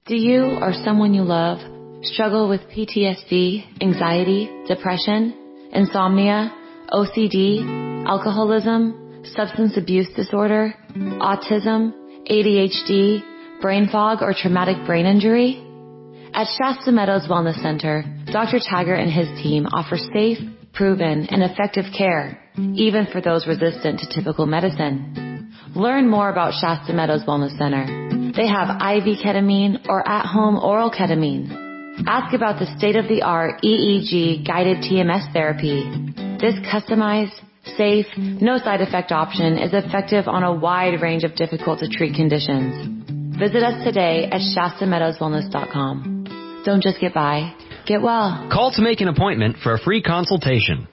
Do you or someone you love struggle with PTSD, anxiety, depression, insomnia, OCD, alcoholism, substance abuse disorder, autism, ADHD, brain fog, or traumatic brain injury? At Shasta Meadows Wellness Center, Dr. Taggart and his team offer safe, proven, and effective care, even for those resistant to typical medicine. Learn more about Shasta Meadows Wellness Center. They have IV ketamine or at-home oral ketamine. Ask about the state-of-the-art EEG guided TMS therapy. This customized, safe, no side effect option is effective on a wide range of difficult to treat conditions. Visit us today at ShastaMeadowsWellness.com. Don't just get by, get well. Call to make an appointment for a free consultation.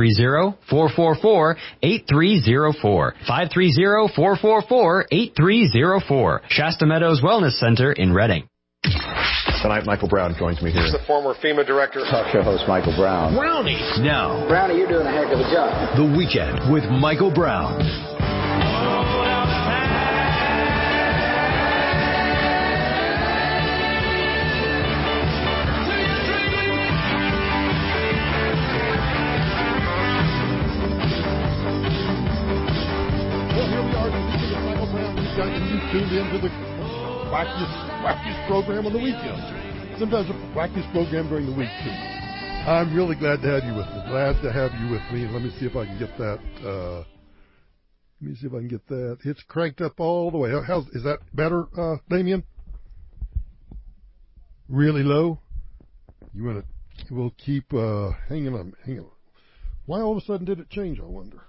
530-444-8304. 530-444-8304. Shasta Meadows Wellness Center in Reading. Tonight, Michael Brown joins me here. He's the former FEMA director. Talk show host Michael Brown. Brownie. Now, Brownie, you're doing a heck of a job. The Weekend with Michael Brown. You tuned into the wackiest program on the weekends. Sometimes the wackiest program during the week, too. I'm really glad to have you with me. Glad to have you with me. Let me see if I can get that. It's cranked up all the way. Is that better, Damien? Really low? We'll keep, hanging on. Why all of a sudden did it change, I wonder?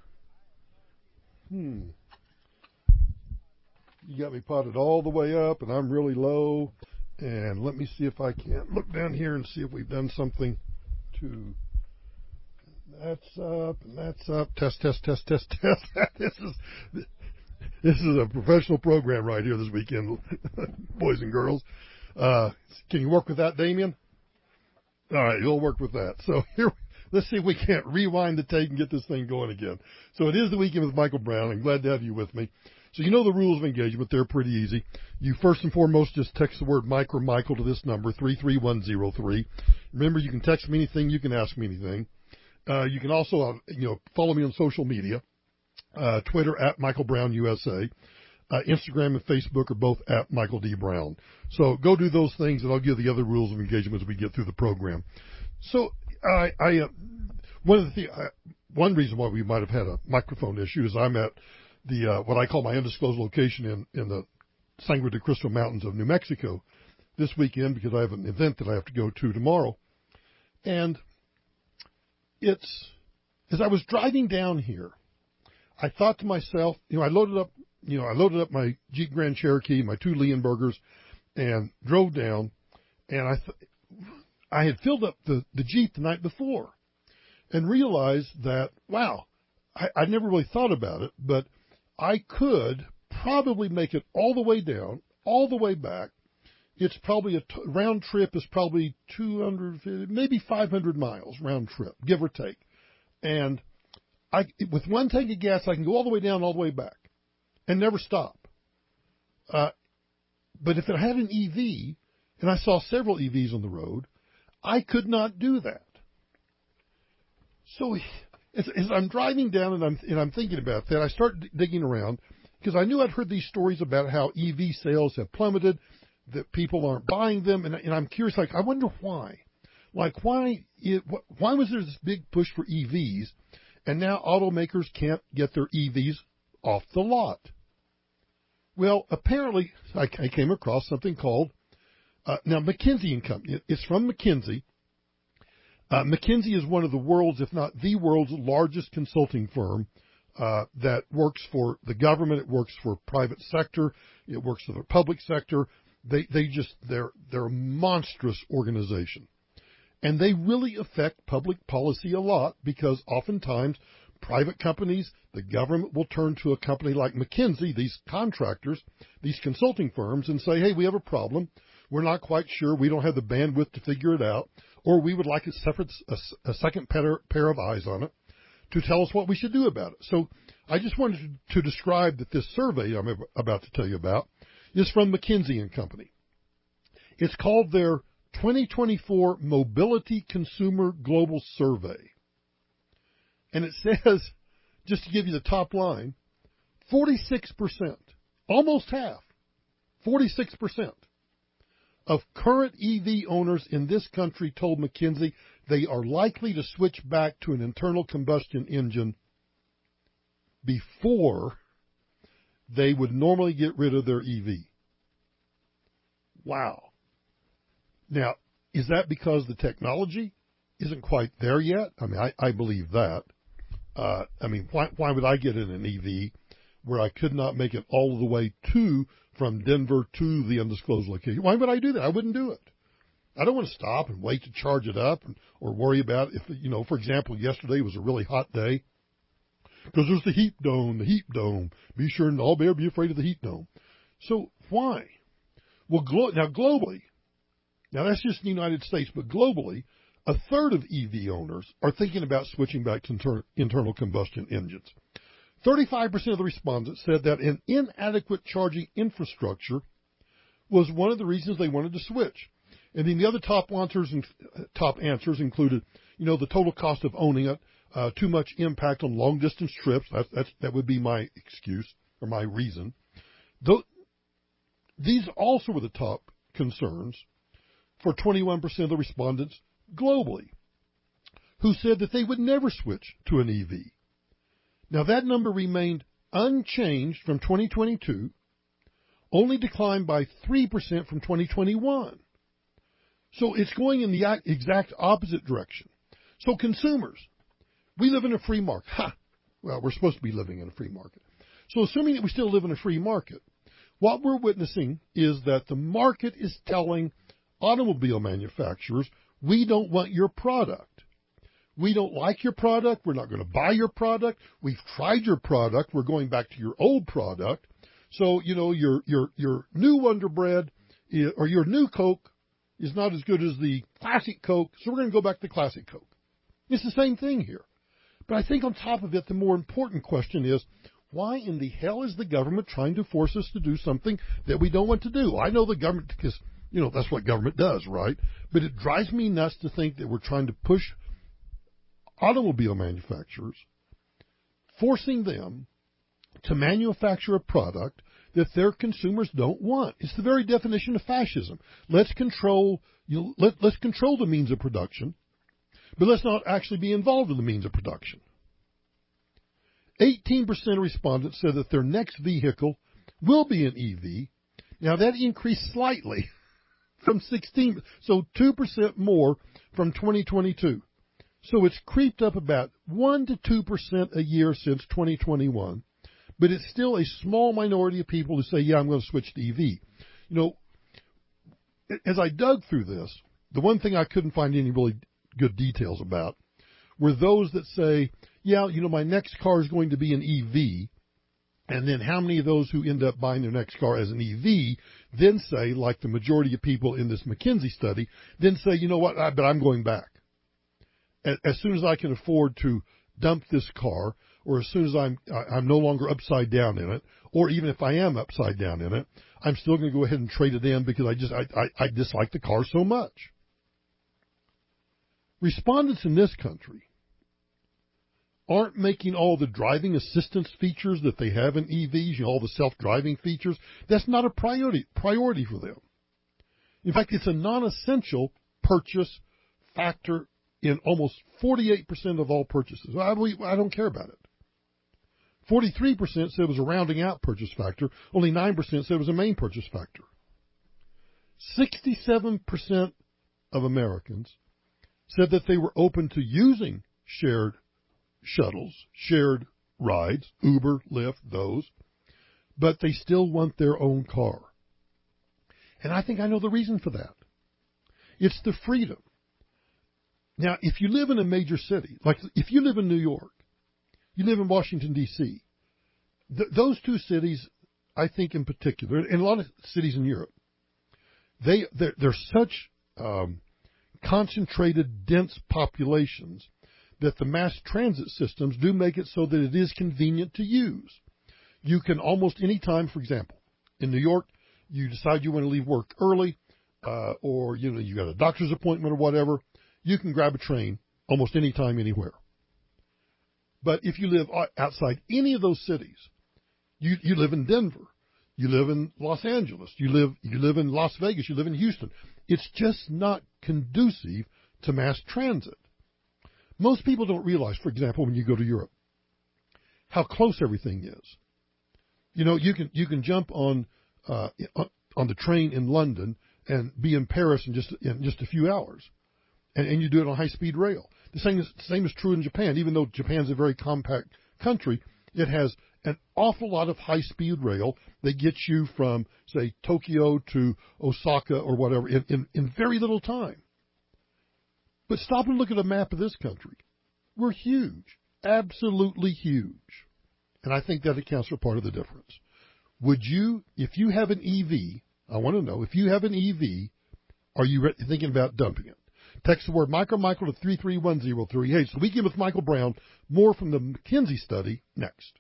You got me potted all the way up, and I'm really low. And let me see if I can look down here and see if we've done something to. That's up, and that's up. Test. This is a professional program right here this weekend, boys and girls. Can you work with that, Damien? All right, you'll work with that. So here, let's see if we can't rewind the tape and get this thing going again. So it is the Weekend with Michael Brown. I'm glad to have you with me. So you know the rules of engagement. They're pretty easy. You first and foremost just text the word Mike or Michael to this number, 33103. Remember, you can text me anything. You can ask me anything. You can also, follow me on social media. Twitter at Michael Brown USA. Instagram and Facebook are both at Michael D. Brown. So go do those things, and I'll give the other rules of engagement as we get through the program. So one reason why we might have had a microphone issue is I'm at the what I call my undisclosed location in the Sangre de Cristo Mountains of New Mexico this weekend because I have an event that I have to go to tomorrow. And as I was driving down here, I thought to myself, I loaded up my Jeep Grand Cherokee, my two Leonbergers, and drove down, and I had filled up the Jeep the night before and realized that, wow, I'd never really thought about it, but I could probably make it all the way down, all the way back. It's probably round trip is probably 200, maybe 500 miles round trip, give or take. And with one tank of gas, I can go all the way down, all the way back and never stop. But if it had an EV, and I saw several EVs on the road, I could not do that. So as I'm driving down and I'm thinking about that, I start digging around because I knew I'd heard these stories about how EV sales have plummeted, that people aren't buying them, and I'm curious, I wonder why. Why was there this big push for EVs, and now automakers can't get their EVs off the lot? Well, apparently, I came across something called, now McKinsey & Company. It's from McKinsey. McKinsey is one of the world's, if not the world's largest consulting firm that works for the government. It works for private sector. It works for the public sector. They're a monstrous organization. And they really affect public policy a lot because oftentimes private companies, the government will turn to a company like McKinsey, these contractors, these consulting firms, and say, hey, we have a problem. We're not quite sure. We don't have the bandwidth to figure it out. Or we would like a second pair of eyes on it to tell us what we should do about it. So I just wanted to describe that this survey I'm about to tell you about is from McKinsey & Company. It's called their 2024 Mobility Consumer Global Survey. And it says, just to give you the top line, 46%, almost half, 46% of current EV owners in this country told McKinsey they are likely to switch back to an internal combustion engine before they would normally get rid of their EV. Wow. Now, is that because the technology isn't quite there yet? I mean, I believe that. Why would I get in an EV where I could not make it all the way from Denver to the undisclosed location? Why would I do that? I wouldn't do it. I don't want to stop and wait to charge it up or worry about if, for example, yesterday was a really hot day because there's the heat dome. Be sure and all bear be afraid of the heat dome. So why? Well, globally, now that's just in the United States, but globally, a third of EV owners are thinking about switching back to internal combustion engines. 35% of the respondents said that an inadequate charging infrastructure was one of the reasons they wanted to switch. And then the other top answers included, the total cost of owning it, too much impact on long distance trips. That would be my excuse or my reason. These also were the top concerns for 21% of the respondents globally, who said that they would never switch to an EV. Now, that number remained unchanged from 2022, only declined by 3% from 2021. So it's going in the exact opposite direction. So consumers, we live in a free market. Well, we're supposed to be living in a free market. So assuming that we still live in a free market, what we're witnessing is that the market is telling automobile manufacturers, we don't want your product. We don't like your product. We're not going to buy your product. We've tried your product. We're going back to your old product. So, your new Wonder Bread or your new Coke is not as good as the classic Coke, so we're going to go back to classic Coke. It's the same thing here. But I think on top of it, the more important question is, why in the hell is the government trying to force us to do something that we don't want to do? I know the government, because, that's what government does, right? But it drives me nuts to think that we're trying to push automobile manufacturers, forcing them to manufacture a product that their consumers don't want. It's the very definition of fascism. Let's control the means of production, but let's not actually be involved in the means of production. 18% of respondents said that their next vehicle will be an EV. Now that increased slightly from 16, so 2% more from 2022. So it's creeped up about 1 to 2% a year since 2021, but it's still a small minority of people who say, yeah, I'm going to switch to EV. As I dug through this, the one thing I couldn't find any really good details about were those that say, yeah, my next car is going to be an EV, and then how many of those who end up buying their next car as an EV then say, like the majority of people in this McKinsey study, then say, you know what, but I'm going back. As soon as I can afford to dump this car, or as soon as I'm no longer upside down in it, or even if I am upside down in it, I'm still going to go ahead and trade it in because I dislike the car so much. Respondents in this country aren't making all the driving assistance features that they have in EVs, all the self-driving features. That's not a priority for them. In fact, it's a non-essential purchase factor in almost 48% of all purchases. I don't care about it. 43% said it was a rounding out purchase factor. Only 9% said it was a main purchase factor. 67% of Americans said that they were open to using shared shuttles, shared rides, Uber, Lyft, those, but they still want their own car. And I think I know the reason for that. It's the freedom. Now, if you live in a major city, like if you live in New York, you live in Washington, D.C., those two cities, I think in particular, and a lot of cities in Europe, they're such concentrated, dense populations that the mass transit systems do make it so that it is convenient to use. You can almost any time, for example, in New York, you decide you want to leave work early. or you got a doctor's appointment or whatever, you can grab a train almost any time, anywhere. But if you live outside any of those cities, you live in Denver, you live in Los Angeles, you live in Las Vegas, you live in Houston, it's just not conducive to mass transit. Most people don't realize, for example, when you go to Europe, how close everything is. You can jump on the train in London and be in Paris in just a few hours, and you do it on high-speed rail. The same is true in Japan. Even though Japan's a very compact country, it has an awful lot of high-speed rail that gets you from, say, Tokyo to Osaka or whatever in very little time. But stop and look at a map of this country. We're huge, absolutely huge. And I think that accounts for part of the difference. Would you, if you have an EV, I want to know, if you have an EV, are you thinking about dumping it? Text the word Michael to 33103. Hey, it's the Weekend with Michael Brown. More from the McKinsey study next.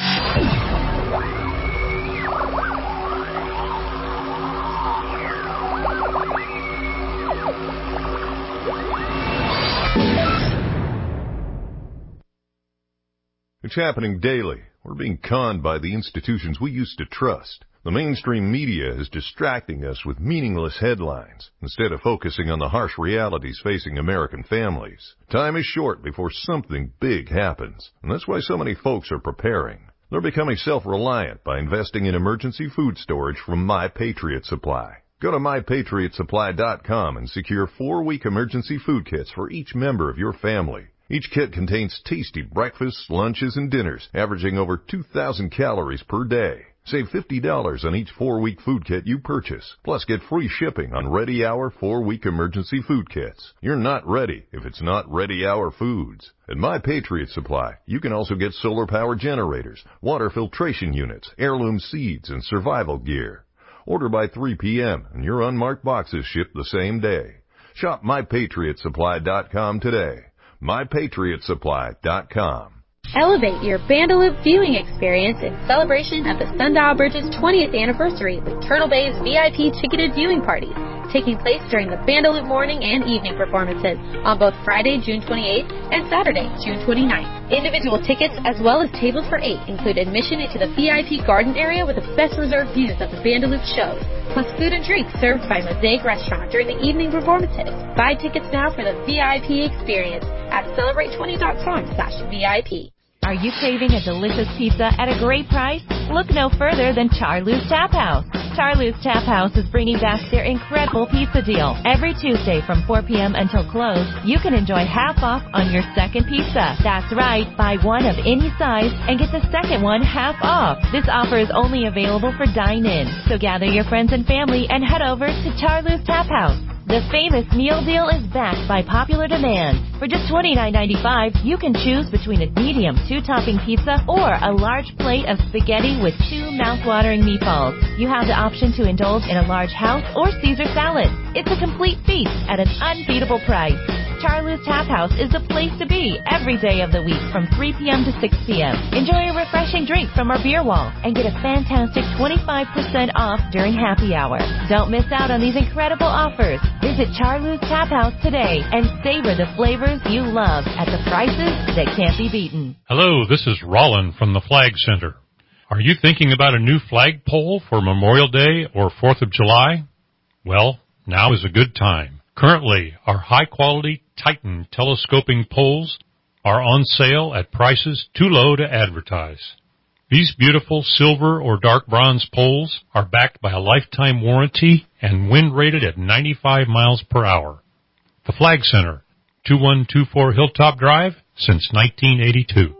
It's happening daily. We're being conned by the institutions we used to trust. The mainstream media is distracting us with meaningless headlines instead of focusing on the harsh realities facing American families. Time is short before something big happens, and that's why so many folks are preparing. They're becoming self-reliant by investing in emergency food storage from My Patriot Supply. Go to MyPatriotSupply.com and secure 4-week emergency food kits for each member of your family. Each kit contains tasty breakfasts, lunches, and dinners, averaging over 2,000 calories per day. Save $50 on each 4-week food kit you purchase. Plus, get free shipping on Ready Hour 4-week emergency food kits. You're not ready if it's not Ready Hour foods. At My Patriot Supply, you can also get solar power generators, water filtration units, heirloom seeds, and survival gear. Order by 3 p.m. and your unmarked boxes ship the same day. Shop MyPatriotSupply.com today. MyPatriotSupply.com. Elevate your Bandaloop viewing experience in celebration of the Sundial Bridge's 20th anniversary with Turtle Bay's VIP ticketed viewing parties, taking place during the Bandaloop morning and evening performances on both Friday, June 28th and Saturday, June 29th. Individual tickets as well as tables for 8 include admission into the VIP garden area with the best reserved views of the Bandaloop shows, plus food and drinks served by Mosaic Restaurant during the evening performances. Buy tickets now for the VIP experience at celebrate20.com/VIP. Are you craving a delicious pizza at a great price? Look no further than Charlie's Tap House. Charlie's Tap House is bringing back their incredible pizza deal. Every Tuesday from 4 p.m. until close, you can enjoy half off on your second pizza. That's right, buy one of any size and get the second one half off. This offer is only available for dine-in, so gather your friends and family and head over to Charlie's Tap House. The famous meal deal is backed by popular demand. For just $29.95, you can choose between a medium 2-topping pizza or a large plate of spaghetti with 2 mouth-watering meatballs. You have the option to indulge in a large house or Caesar salad. It's a complete feast at an unbeatable price. Charlie's Tap House is the place to be every day of the week from 3 p.m. to 6 p.m. Enjoy a refreshing drink from our beer wall and get a fantastic 25% off during happy hour. Don't miss out on these incredible offers. Visit Charlie's Tap House today and savor the flavors you love at the prices that can't be beaten. Hello, this is Rollin from the Flag Center. Are you thinking about a new flagpole for Memorial Day or 4th of July? Well, now is a good time. Currently, our high-quality Titan telescoping poles are on sale at prices too low to advertise. These beautiful silver or dark bronze poles are backed by a lifetime warranty and wind rated at 95 miles per hour. The Flag Center, 2124 Hilltop Drive, since 1982.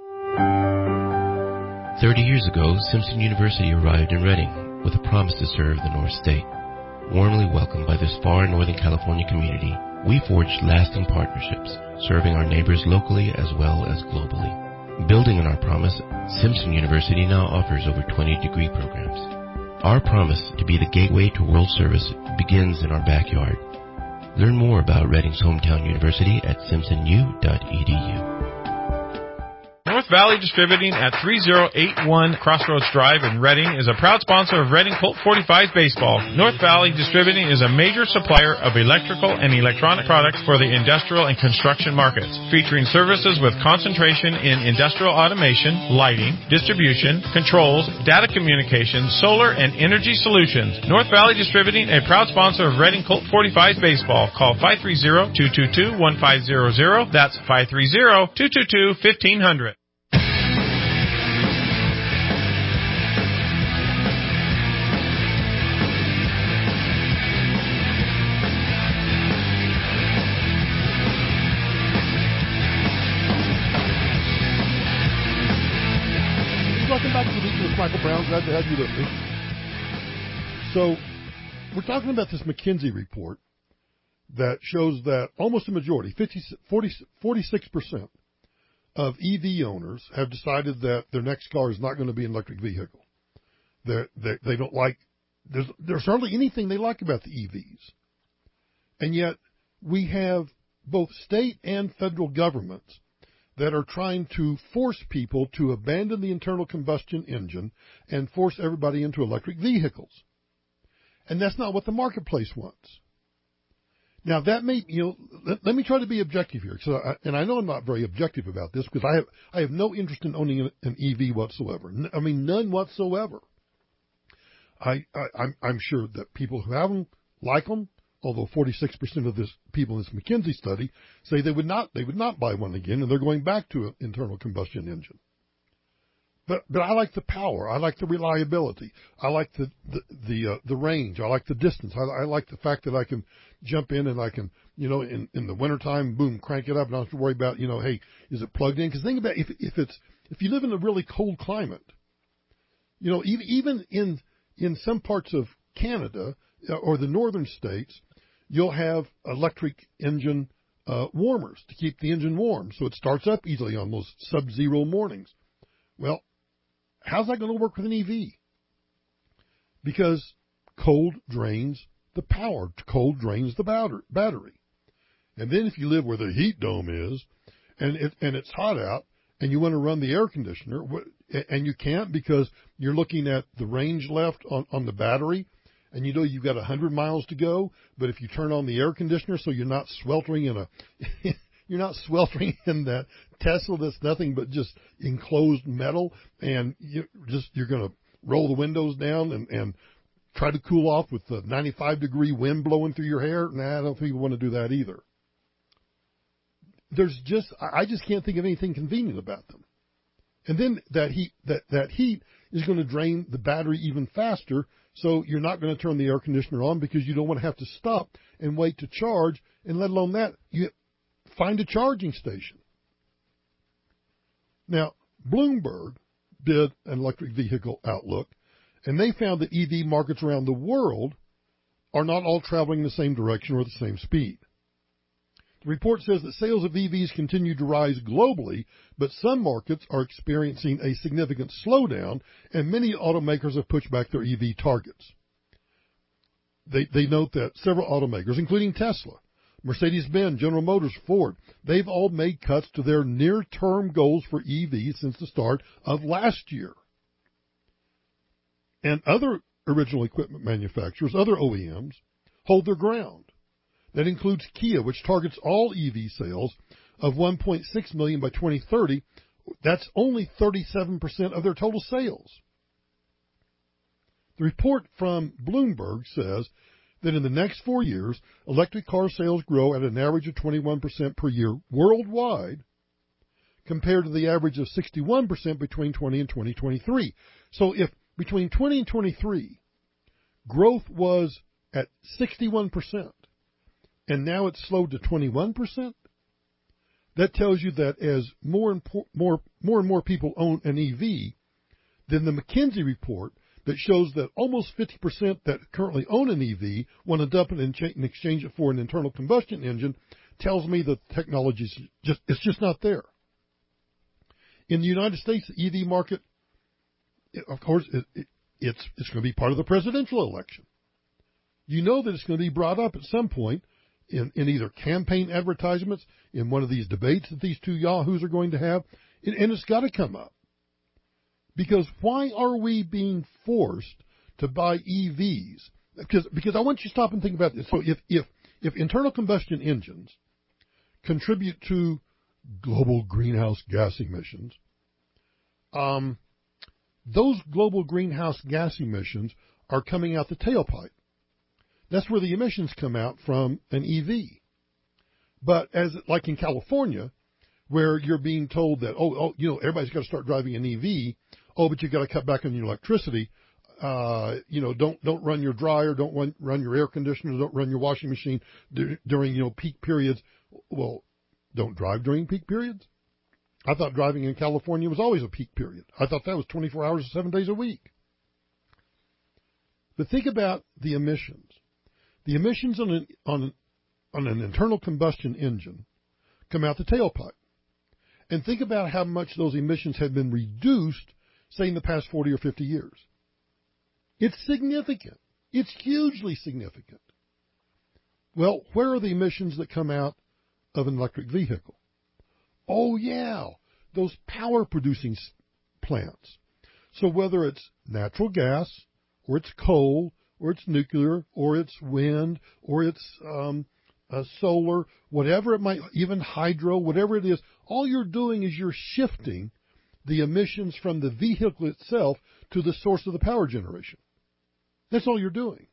30 years ago, Simpson University arrived in Reading with a promise to serve the North State. Warmly welcomed by this far Northern California community, we forged lasting partnerships, serving our neighbors locally as well as globally. Building on our promise, Simpson University now offers over 20 degree programs. Our promise to be the gateway to world service begins in our backyard. Learn more about Reading's hometown university at simpsonu.edu. Valley Distributing at 3081 Crossroads Drive in Reading is a proud sponsor of Reading Colt 45 baseball. North Valley Distributing is a major supplier of electrical and electronic products for the industrial and construction markets, featuring services with concentration in industrial automation, lighting, distribution, controls, data communications, solar, and energy solutions. North Valley Distributing, a proud sponsor of Reading Colt 45 baseball. Call 530-222-1500. That's 530-222-1500. Welcome back to the Week with Michael Brown. Glad to have you with me. So, we're talking about this McKinsey report that shows that almost a majority, 46% of EV owners have decided that their next car is not going to be an electric vehicle. They don't like, there's hardly anything they like about the EVs. And yet, we have both state and federal governments that are trying to force people to abandon the internal combustion engine and force everybody into electric vehicles. And that's not what the marketplace wants. Now, that may, let me try to be objective here. And I know I'm not very objective about this because I have no interest in owning an EV whatsoever. I mean, none whatsoever. I'm sure that people who have them like them, although 46% of people in this McKinsey study say they would not buy one again, and they're going back to an internal combustion engine. But I like the power. I like the reliability. I like the range. I like the distance. I like the fact that I can jump in and I can, in the wintertime, boom, crank it up, and I don't have to worry about, hey, is it plugged in? Because think about if you live in a really cold climate, even in some parts of Canada or the northern states, you'll have electric engine warmers to keep the engine warm, so it starts up easily on those sub-zero mornings. Well, how's that going to work with an EV? Because cold drains the power. Cold drains the battery. And then if you live where the heat dome is, and it's hot out, and you want to run the air conditioner, and you can't because you're looking at the range left on the battery, and you've got 100 miles to go, but if you turn on the air conditioner so you're not sweltering in you're not sweltering in that Tesla that's nothing but just enclosed metal, and you're going to roll the windows down and try to cool off with the 95-degree wind blowing through your hair. Nah, I don't think you want to do that either. I just can't think of anything convenient about them. And then that heat is going to drain the battery even faster, so you're not going to turn the air conditioner on because you don't want to have to stop and wait to charge, and let alone that, you find a charging station. Now, Bloomberg did an electric vehicle outlook, and they found that EV markets around the world are not all traveling in the same direction or the same speed. The report says that sales of EVs continue to rise globally, but some markets are experiencing a significant slowdown, and many automakers have pushed back their EV targets. They note that several automakers, including Tesla, Mercedes-Benz, General Motors, Ford, they've all made cuts to their near-term goals for EVs since the start of last year. And other original equipment manufacturers, other OEMs, hold their ground. That includes Kia, which targets all EV sales of 1.6 million by 2030. That's only 37% of their total sales. The report from Bloomberg says that in the next 4 years, electric car sales grow at an average of 21% per year worldwide, compared to the average of 61% between 20 and 2023. So if between 20 and 23, growth was at 61%, and now it's slowed to 21%, that tells you that as more and more people own an EV, then the McKinsey report that shows that almost 50% that currently own an EV want to dump it and exchange it for an internal combustion engine tells me that the technology is just not there. In the United States, the EV market, of course, it's going to be part of the presidential election. You know that it's going to be brought up at some point in either campaign advertisements, in one of these debates that these two yahoos are going to have, And it's got to come up. Because why are we being forced to buy EVs? Because I want you to stop and think about this. So if internal combustion engines contribute to global greenhouse gas emissions, those global greenhouse gas emissions are coming out the tailpipe. That's where the emissions come out from an EV. But like in California, where you're being told that, everybody's got to start driving an EV. But you've got to cut back on your electricity. Don't run your dryer, don't run your air conditioner, don't run your washing machine during, peak periods. Well, don't drive during peak periods. I thought driving in California was always a peak period. I thought that was 24 hours, 7 days a week. But think about the emissions. The emissions on an internal combustion engine come out the tailpipe. And think about how much those emissions have been reduced, say, in the past 40 or 50 years. It's significant. It's hugely significant. Well, where are the emissions that come out of an electric vehicle? Oh, yeah, those power-producing plants. So whether it's natural gas, or it's coal, or it's nuclear, or it's wind, or it's solar, whatever it might, even hydro, whatever it is, all you're doing is you're shifting the emissions from the vehicle itself to the source of the power generation. That's all you're doing.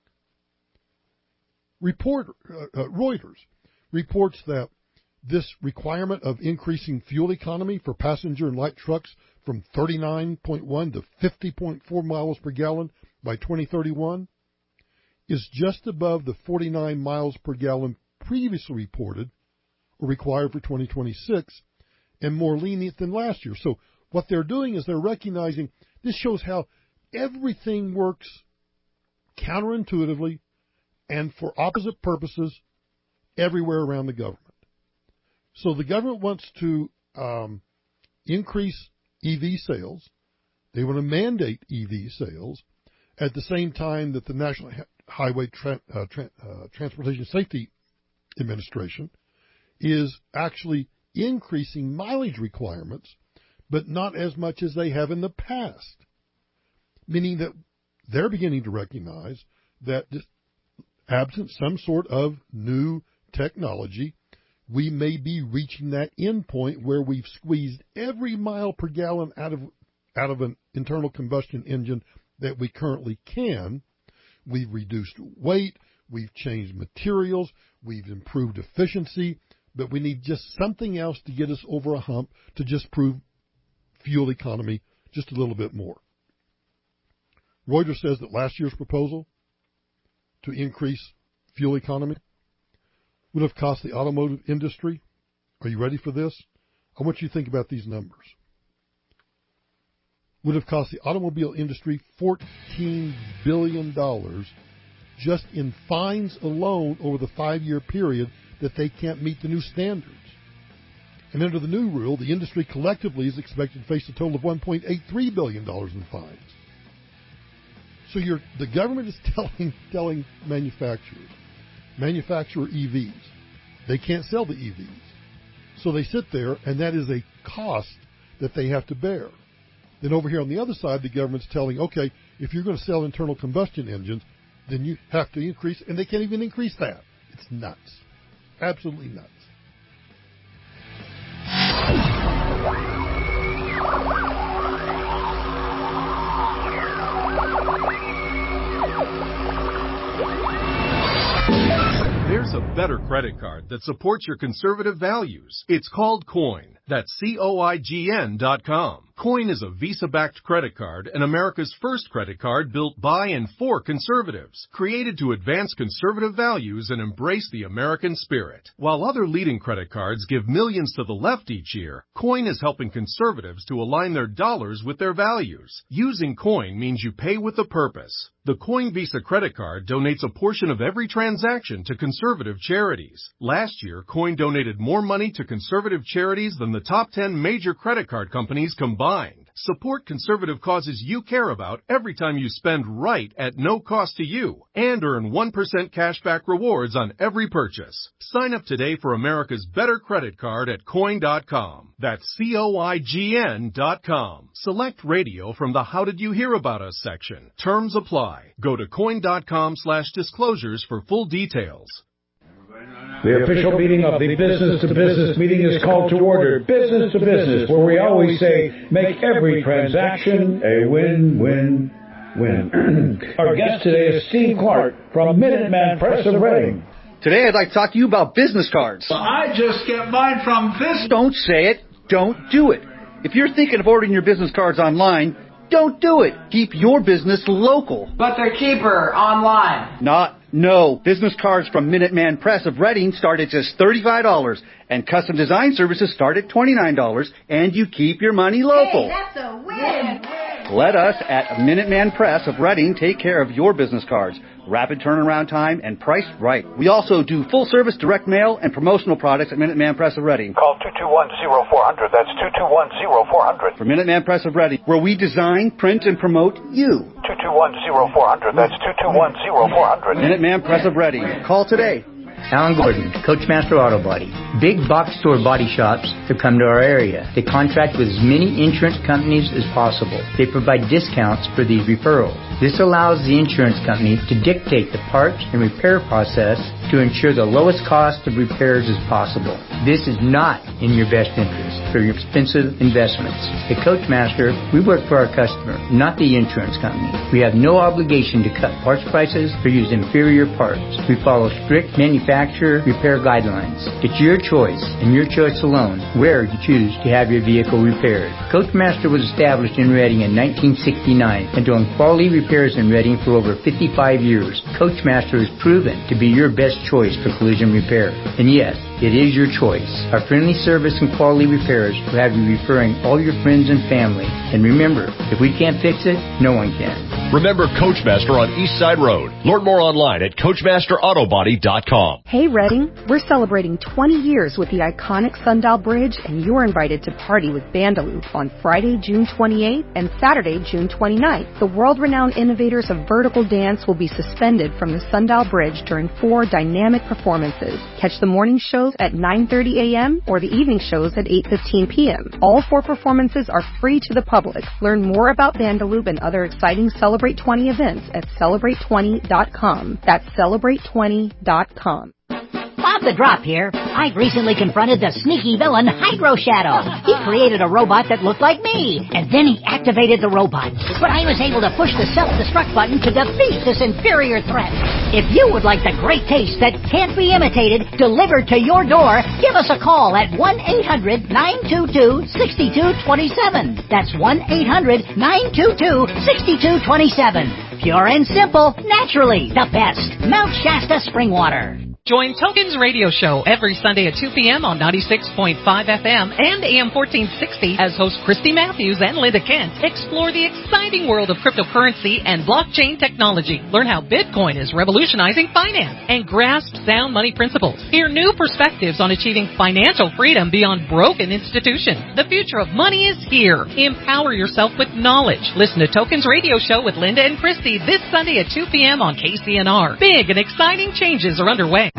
Reuters reports that this requirement of increasing fuel economy for passenger and light trucks from 39.1 to 50.4 miles per gallon by 2031 is just above the 49 miles per gallon previously reported or required for 2026 and more lenient than last year. So what they're doing is they're recognizing this shows how everything works counterintuitively and for opposite purposes everywhere around the government. So the government wants to increase EV sales. They want to mandate EV sales at the same time that the National Highway Transportation Safety Administration is actually increasing mileage requirements, but not as much as they have in the past, meaning that they're beginning to recognize that absent some sort of new technology, we may be reaching that end point where we've squeezed every mile per gallon out of an internal combustion engine that we currently can. We've reduced weight, we've changed materials, we've improved efficiency, but we need just something else to get us over a hump to just prove fuel economy just a little bit more. Reuters says that last year's proposal to increase fuel economy would have cost the automotive industry, are you ready for this? I want you to think about these numbers. Would have cost the automobile industry $14 billion just in fines alone over the 5-year period that they can't meet the new standards. And under the new rule, the industry collectively is expected to face a total of $1.83 billion in fines. So the government is telling manufacture EVs. They can't sell the EVs. So they sit there, and that is a cost that they have to bear. Then over here on the other side, the government's telling, okay, if you're going to sell internal combustion engines, then you have to increase, and they can't even increase that. It's nuts. Absolutely nuts. There's a better credit card that supports your conservative values. It's called Coin. That's COIGN.com. Coin is a Visa-backed credit card and America's first credit card built by and for conservatives, created to advance conservative values and embrace the American spirit. While other leading credit cards give millions to the left each year, Coin is helping conservatives to align their dollars with their values. Using Coin means you pay with a purpose. The Coin Visa credit card donates a portion of every transaction to conservative charities. Last year, Coin donated more money to conservative charities than the top 10 major credit card companies combined. Support conservative causes you care about every time you spend right at no cost to you and earn 1% cashback rewards on every purchase. Sign up today for America's better credit card at Coin.com. That's COIGN.com. Select radio from the How Did You Hear About Us section. Terms apply. Go to Coin.com/disclosures for full details. The official meeting of the Business to Business meeting is called to order. Business to Business, where we always say, make every transaction a win-win-win. Our guest today is Steve Clark from Minuteman Press of Reading. Today I'd like to talk to you about business cards. Well, I just get mine from this. Don't say it. Don't do it. If you're thinking of ordering your business cards online, don't do it. Keep your business local. But they're cheaper online. No. Business cards from Minuteman Press of Reading start at just $35, and custom design services start at $29, and you keep your money local. Hey, that's a win! Let us at Minuteman Press of Reading take care of your business cards. Rapid turnaround time and priced right. We also do full-service direct mail and promotional products at Minuteman Press of Reading. Call 221-0400. That's 221-0400. For Minuteman Press of Reading, where we design, print, and promote you. 221-0400. That's 221-0400. Minuteman Press of Reading. Call today. Alan Gordon, Coachmaster Auto Body. Big box store body shops have come to our area. They contract with as many insurance companies as possible. They provide discounts for these referrals. This allows the insurance company to dictate the parts and repair process to ensure the lowest cost of repairs is possible. This is not in your best interest for your expensive investments. At Coachmaster, we work for our customer, not the insurance company. We have no obligation to cut parts prices or use inferior parts. We follow strict manufacturer repair guidelines. It's your choice, and your choice alone, where you choose to have your vehicle repaired. Coachmaster was established in Reading in 1969 and doing quality repairs in Reading for over 55 years. Coachmaster is proven to be your best choice for collision repair. And yes, it is your choice. Our friendly service and quality repairs will have you referring all your friends and family. And remember, if we can't fix it, no one can. Remember Coachmaster on East Side Road. Learn more online at CoachmasterAutobody.com. Hey Reading, we're celebrating 20 years with the iconic Sundial Bridge, and you're invited to party with Bandaloop on Friday, June 28th and Saturday, June 29th. The world-renowned innovators of vertical dance will be suspended from the Sundial Bridge during 4 dynamic performances. Catch the morning shows at 9:30 a.m. or the evening shows at 8:15 p.m. All 4 performances are free to the public. Learn more about Bandaloop and other exciting Celebrate 20 events at Celebrate20.com. That's Celebrate20.com. Bob the Drop here. I've recently confronted the sneaky villain Hydro Shadow. He created a robot that looked like me, and then he activated the robot. But I was able to push the self-destruct button to defeat this inferior threat. If you would like the great taste that can't be imitated delivered to your door, give us a call at 1-800-922-6227. That's 1-800-922-6227. Pure and simple, naturally, the best. Mount Shasta Spring Water. Join Tokens Radio Show every Sunday at 2 p.m. on 96.5 FM and AM 1460 as hosts Christy Matthews and Linda Kent explore the exciting world of cryptocurrency and blockchain technology. Learn how Bitcoin is revolutionizing finance and grasp sound money principles. Hear new perspectives on achieving financial freedom beyond broken institutions. The future of money is here. Empower yourself with knowledge. Listen to Tokens Radio Show with Linda and Christy this Sunday at 2 p.m. on KCNR. Big and exciting changes are underway.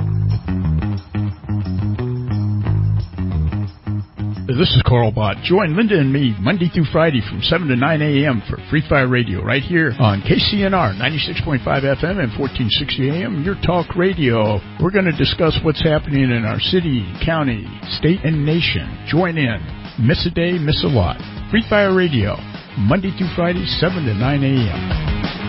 This is Carl Bott. Join Linda and me Monday through Friday from 7 to 9 a.m. for Free Fire Radio right here on KCNR 96.5 FM and 1460 a.m. Your talk radio. We're going to discuss what's happening in our city, county, state, and nation. Join in. Miss a day, miss a lot. Free Fire Radio, Monday through Friday, 7 to 9 a.m.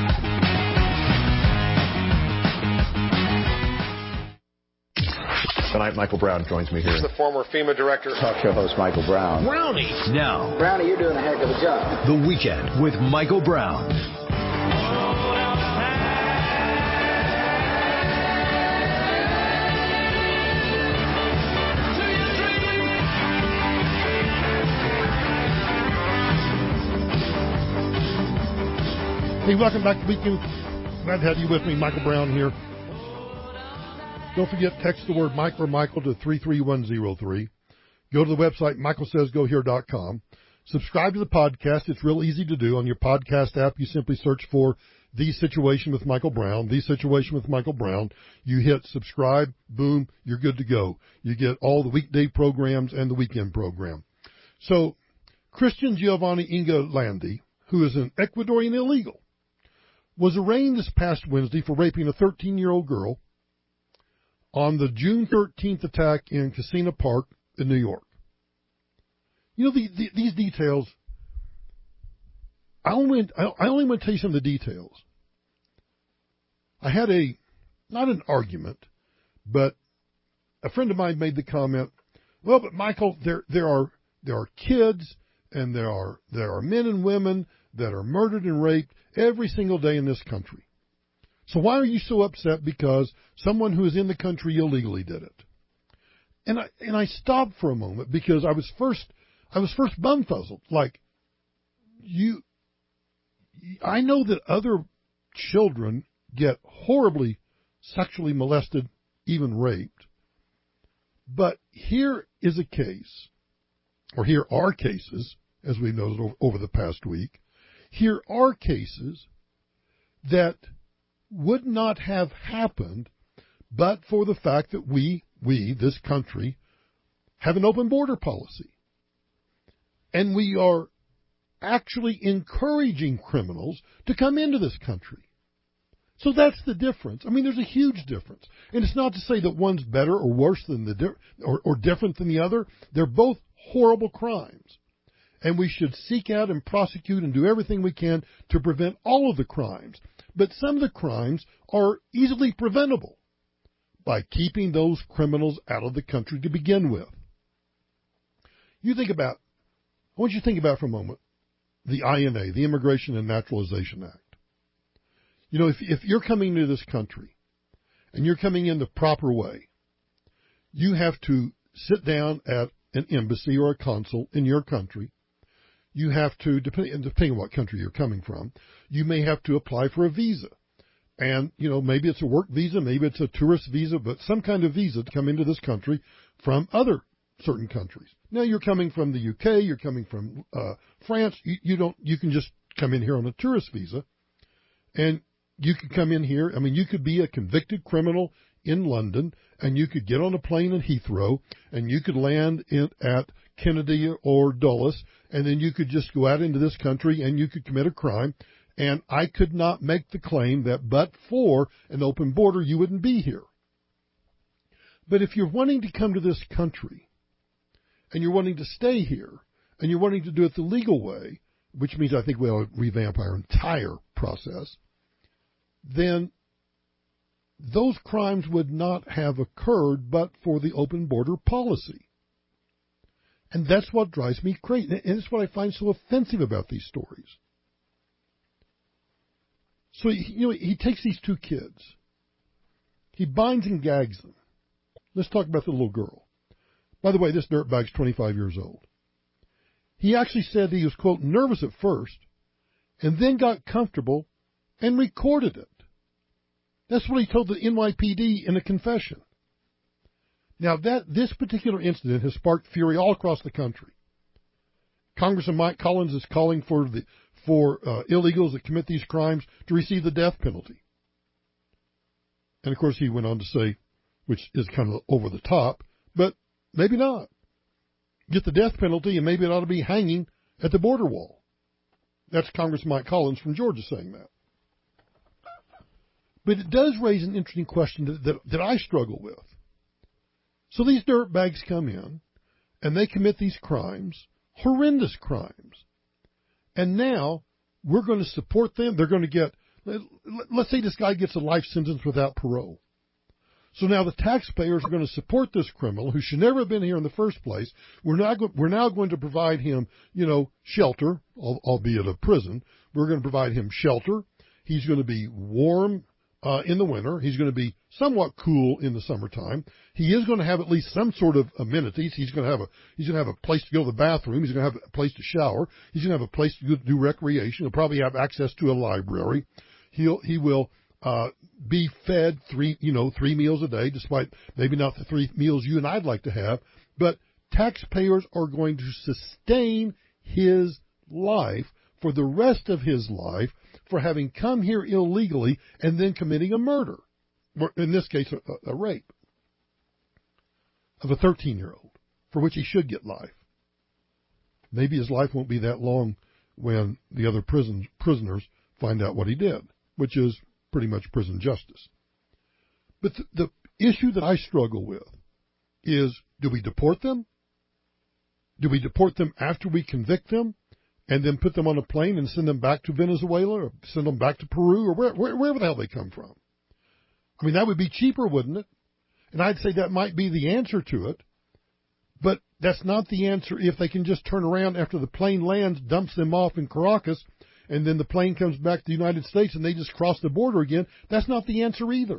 Tonight, Michael Brown joins me here. The former FEMA director. Talk show host Michael Brown. Brownie. Now. Brownie, you're doing a heck of a job. The Weekend with Michael Brown. Hey, welcome back to Weekend. Glad to have you with me, Michael Brown here. Don't forget, text the word Mike or Michael to 33103. Go to the website, michaelsaysgohere.com. Subscribe to the podcast. It's real easy to do. On your podcast app, you simply search for The Situation with Michael Brown, The Situation with Michael Brown. You hit subscribe, boom, you're good to go. You get all the weekday programs and the weekend program. So, Christian Giovanni Ingolandi, who is an Ecuadorian illegal, was arraigned this past Wednesday for raping a 13-year-old girl on the June 13th attack in Casino Park in New York. You know, these details, I only want to tell you some of the details. I had not an argument, but a friend of mine made the comment, well, but Michael, there are kids and there are men and women that are murdered and raped every single day in this country. So why are you so upset because someone who is in the country illegally did it? And I stopped for a moment because I was first bumfuzzled. Like, I know that other children get horribly sexually molested, even raped. But here is a case, or here are cases, as we know over the past week, here are cases that would not have happened but for the fact that we, this country, have an open border policy. And we are actually encouraging criminals to come into this country. So that's the difference. I mean, there's a huge difference. And it's not to say that one's better or worse than or different than the other. They're both horrible crimes. And we should seek out and prosecute and do everything we can to prevent all of the crimes. But some of the crimes are easily preventable by keeping those criminals out of the country to begin with. I want you to think about for a moment the INA, the Immigration and Naturalization Act. You know, if you're coming to this country and you're coming in the proper way, you have to sit down at an embassy or a consul in your country. You have to, depending on what country you're coming from, you may have to apply for a visa. And, you know, maybe it's a work visa, maybe it's a tourist visa, but some kind of visa to come into this country from other certain countries. Now you're coming from the UK, you're coming from France, you can just come in here on a tourist visa, and you could come in here. I mean, you could be a convicted criminal in London, and you could get on a plane in Heathrow, and you could land at Kennedy or Dulles, and then you could just go out into this country and you could commit a crime, and I could not make the claim that but for an open border, you wouldn't be here. But if you're wanting to come to this country, and you're wanting to stay here, and you're wanting to do it the legal way, which means I think we ought to revamp our entire process, then those crimes would not have occurred but for the open border policy. And that's what drives me crazy. And it's what I find so offensive about these stories. So, he takes these two kids. He binds and gags them. Let's talk about the little girl. By the way, this dirtbag's 25 years old. He actually said he was, quote, nervous at first, and then got comfortable and recorded it. That's what he told the NYPD in a confession. Now, this particular incident has sparked fury all across the country. Congressman Mike Collins is calling for illegals that commit these crimes to receive the death penalty. And, of course, he went on to say, which is kind of over the top, but maybe not. Get the death penalty, and maybe it ought to be hanging at the border wall. That's Congressman Mike Collins from Georgia saying that. But it does raise an interesting question that I struggle with. So these dirtbags come in, and they commit these crimes, horrendous crimes. And now we're going to support them. They're going to get, let's say this guy gets a life sentence without parole. So now the taxpayers are going to support this criminal who should never have been here in the first place. We're now going to provide him, shelter, albeit a prison. We're going to provide him shelter. He's going to be warm in the winter. He's going to be somewhat cool in the summertime. He is going to have at least some sort of amenities. He's going to have a place to go to the bathroom. He's going to have a place to shower. He's going to have a place to do recreation. He'll probably have access to a library. He will be fed three meals a day, despite maybe not the 3 meals you and I'd like to have. But taxpayers are going to sustain his life for the rest of his life for having come here illegally and then committing a murder, or in this case, a rape of a 13-year-old, for which he should get life. Maybe his life won't be that long when the other prisoners find out what he did, which is pretty much prison justice. But the issue that I struggle with is, do we deport them? Do we deport them after we convict them and then put them on a plane and send them back to Venezuela or send them back to Peru or wherever the hell they come from? I mean, that would be cheaper, wouldn't it? And I'd say that might be the answer to it, but that's not the answer if they can just turn around after the plane lands, dumps them off in Caracas, and then the plane comes back to the United States and they just cross the border again. That's not the answer either.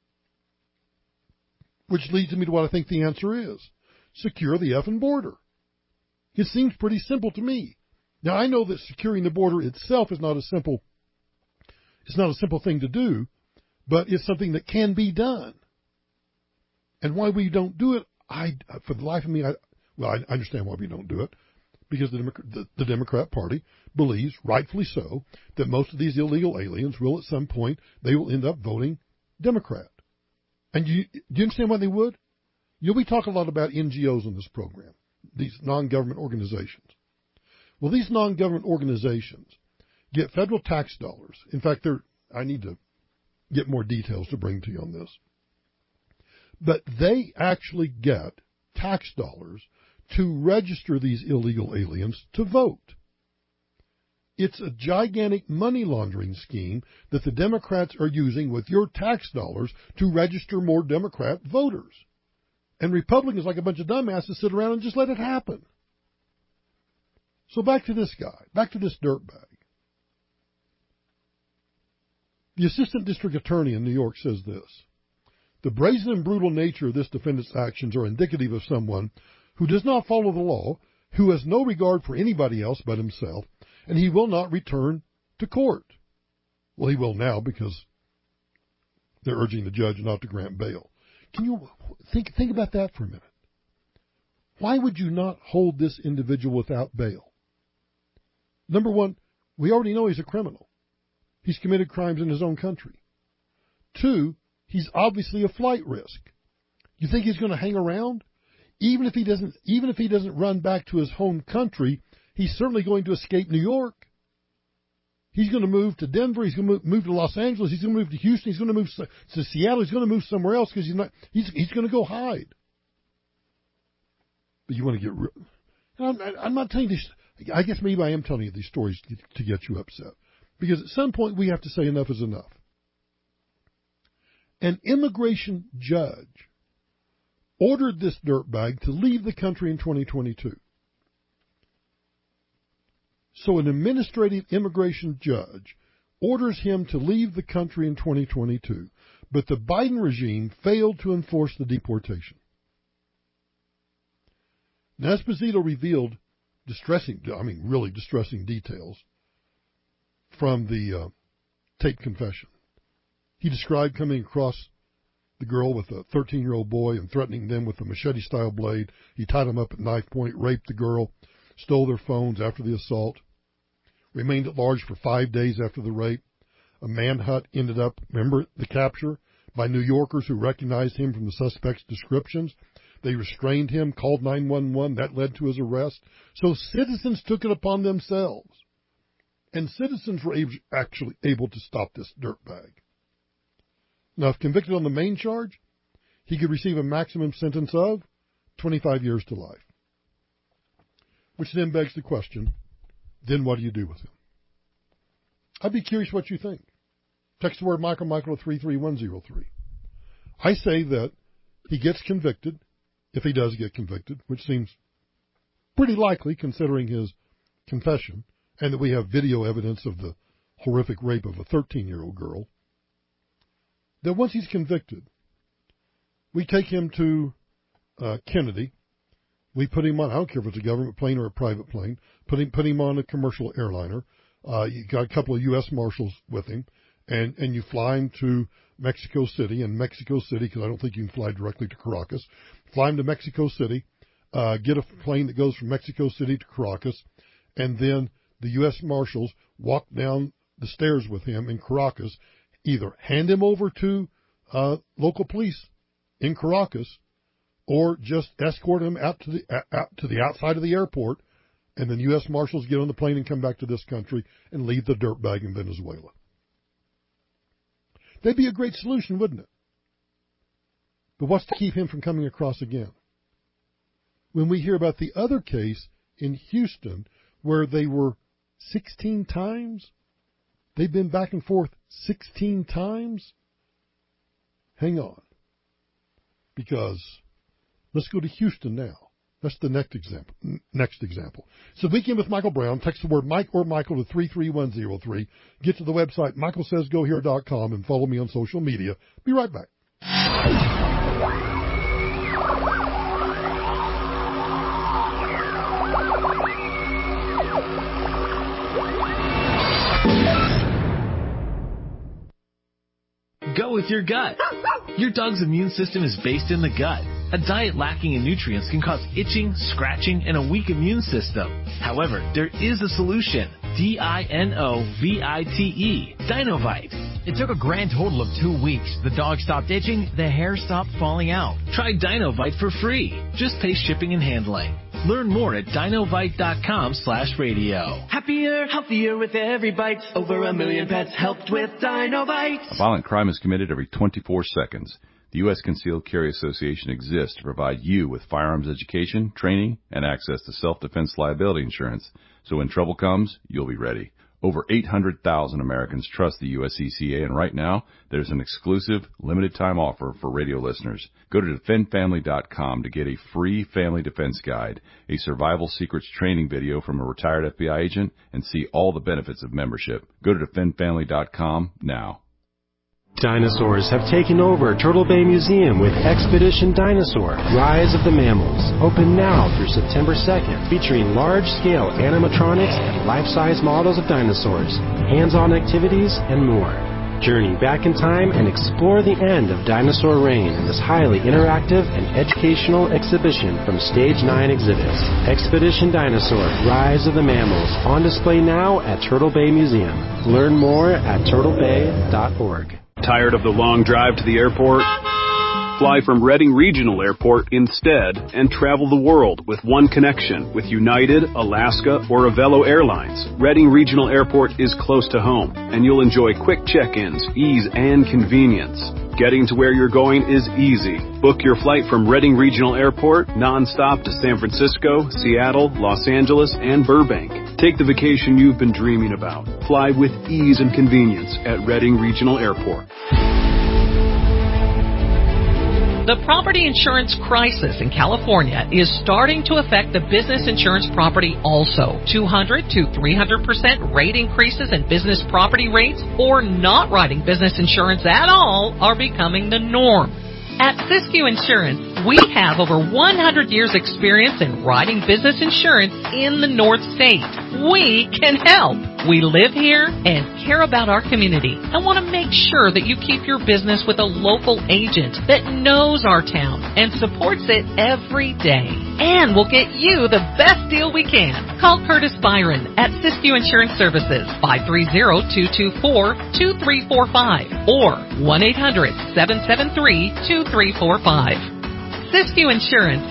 Which leads me to what I think the answer is. Secure the effing border. It seems pretty simple to me. Now, I know that securing the border itself is not a simple thing to do, but it's something that can be done. And why we don't do it, for the life of me, I understand why we don't do it, because the Democrat Party believes, rightfully so, that most of these illegal aliens will at some point, they will end up voting Democrat. And do you understand why they would? We talk a lot about NGOs in this program, these non-government organizations. Well, these non-government organizations get federal tax dollars. In fact, I need to get more details to bring to you on this. But they actually get tax dollars to register these illegal aliens to vote. It's a gigantic money laundering scheme that the Democrats are using with your tax dollars to register more Democrat voters. And Republicans, like a bunch of dumbasses, sit around and just let it happen. So back to this guy, back to this dirtbag. The assistant district attorney in New York says this: the brazen and brutal nature of this defendant's actions are indicative of someone who does not follow the law, who has no regard for anybody else but himself, and he will not return to court. Well, he will now because they're urging the judge not to grant bail. Can you think about that for a minute? Why would you not hold this individual without bail? Number one, we already know he's a criminal. He's committed crimes in his own country. Two, he's obviously a flight risk. You think he's going to hang around? Even if he doesn't run back to his home country, he's certainly going to escape New York. He's going to move to Denver. He's going to move to Los Angeles. He's going to move to Houston. He's going to move to Seattle. He's going to move somewhere else because he's going to go hide. But you want to get real. I'm not telling you this. I guess maybe I am telling you these stories to get you upset. Because at some point we have to say enough is enough. An immigration judge ordered this dirtbag to leave the country in 2022. So an administrative immigration judge orders him to leave the country in 2022, but the Biden regime failed to enforce the deportation. Now, Esposito revealed really distressing details from the tape confession. He described coming across the girl with a 13-year-old boy and threatening them with a machete-style blade. He tied them up at knife point, raped the girl, stole their phones after the assault, remained at large for 5 days after the rape. A manhunt ended up, remember the capture, by New Yorkers who recognized him from the suspect's descriptions. They restrained him, called 911. That led to his arrest. So citizens took it upon themselves. And citizens were actually able to stop this dirtbag. Now, if convicted on the main charge, he could receive a maximum sentence of 25 years to life. Which then begs the question, then what do you do with him? I'd be curious what you think. Text the word Michael to 33103. I say that he gets convicted, if he does get convicted, which seems pretty likely considering his confession, and that we have video evidence of the horrific rape of a 13-year-old girl, that once he's convicted, we take him to Kennedy. We put him on, I don't care if it's a government plane or a private plane, put him on a commercial airliner. You got a couple of U.S. Marshals with him, and you fly him to Mexico City, because I don't think you can fly directly to Caracas. Fly him to Mexico City, get a plane that goes from Mexico City to Caracas, and then the U.S. Marshals walk down the stairs with him in Caracas, either hand him over to local police in Caracas, or just escort him out to the outside of the airport, and then U.S. Marshals get on the plane and come back to this country and leave the dirtbag in Venezuela. That'd be a great solution, wouldn't it? But what's to keep him from coming across again? When we hear about the other case in Houston, where they were 16 times, they've been back and forth 16 times. Hang on. Because let's go to Houston now. That's the next example. So Weekend with Michael Brown. Text the word Mike or Michael to 33103. Get to the website michaelsaysgohere.com and follow me on social media. Be right back. Go with your gut. Your dog's immune system is based in the gut. A diet lacking in nutrients can cause itching, scratching, and a weak immune system. However, there is a solution. DINOVITE. Dinovite. It took a grand total of 2 weeks. The dog stopped itching, the hair stopped falling out. Try Dinovite for free. Just pay shipping and handling. Learn more at dinovite.com/radio. Happier, healthier with every bite. Over 1 million pets helped with Dinovite. A violent crime is committed every 24 seconds. The U.S. Concealed Carry Association exists to provide you with firearms education, training, and access to self-defense liability insurance. So when trouble comes, you'll be ready. Over 800,000 Americans trust the USCCA, and right now, there's an exclusive, limited-time offer for radio listeners. Go to defendfamily.com to get a free family defense guide, a survival secrets training video from a retired FBI agent, and see all the benefits of membership. Go to defendfamily.com now. Dinosaurs have taken over Turtle Bay Museum with Expedition Dinosaur, Rise of the Mammals. Open now through September 2nd, featuring large-scale animatronics and life-size models of dinosaurs, hands-on activities, and more. Journey back in time and explore the end of dinosaur reign in this highly interactive and educational exhibition from Stage 9 Exhibits. Expedition Dinosaur, Rise of the Mammals, on display now at Turtle Bay Museum. Learn more at turtlebay.org. Tired of the long drive to the airport? Fly from Redding Regional Airport instead and travel the world with one connection with United, Alaska, or Avelo Airlines. Redding Regional Airport is close to home, and you'll enjoy quick check-ins, ease, and convenience. Getting to where you're going is easy. Book your flight from Redding Regional Airport nonstop to San Francisco, Seattle, Los Angeles, and Burbank. Take the vacation you've been dreaming about. Fly with ease and convenience at Redding Regional Airport. The property insurance crisis in California is starting to affect the business insurance property also. 200 to 300% rate increases in business property rates or not writing business insurance at all are becoming the norm. At Siskiyou Insurance, we have over 100 years experience in writing business insurance in the North State. We can help. We live here and care about our community and want to make sure that you keep your business with a local agent that knows our town and supports it every day. And we'll get you the best deal we can. Call Curtis Byron at Siskiyou Insurance Services, 530-224-2345 or 1-800-773-2345. Siskiyou Insurance,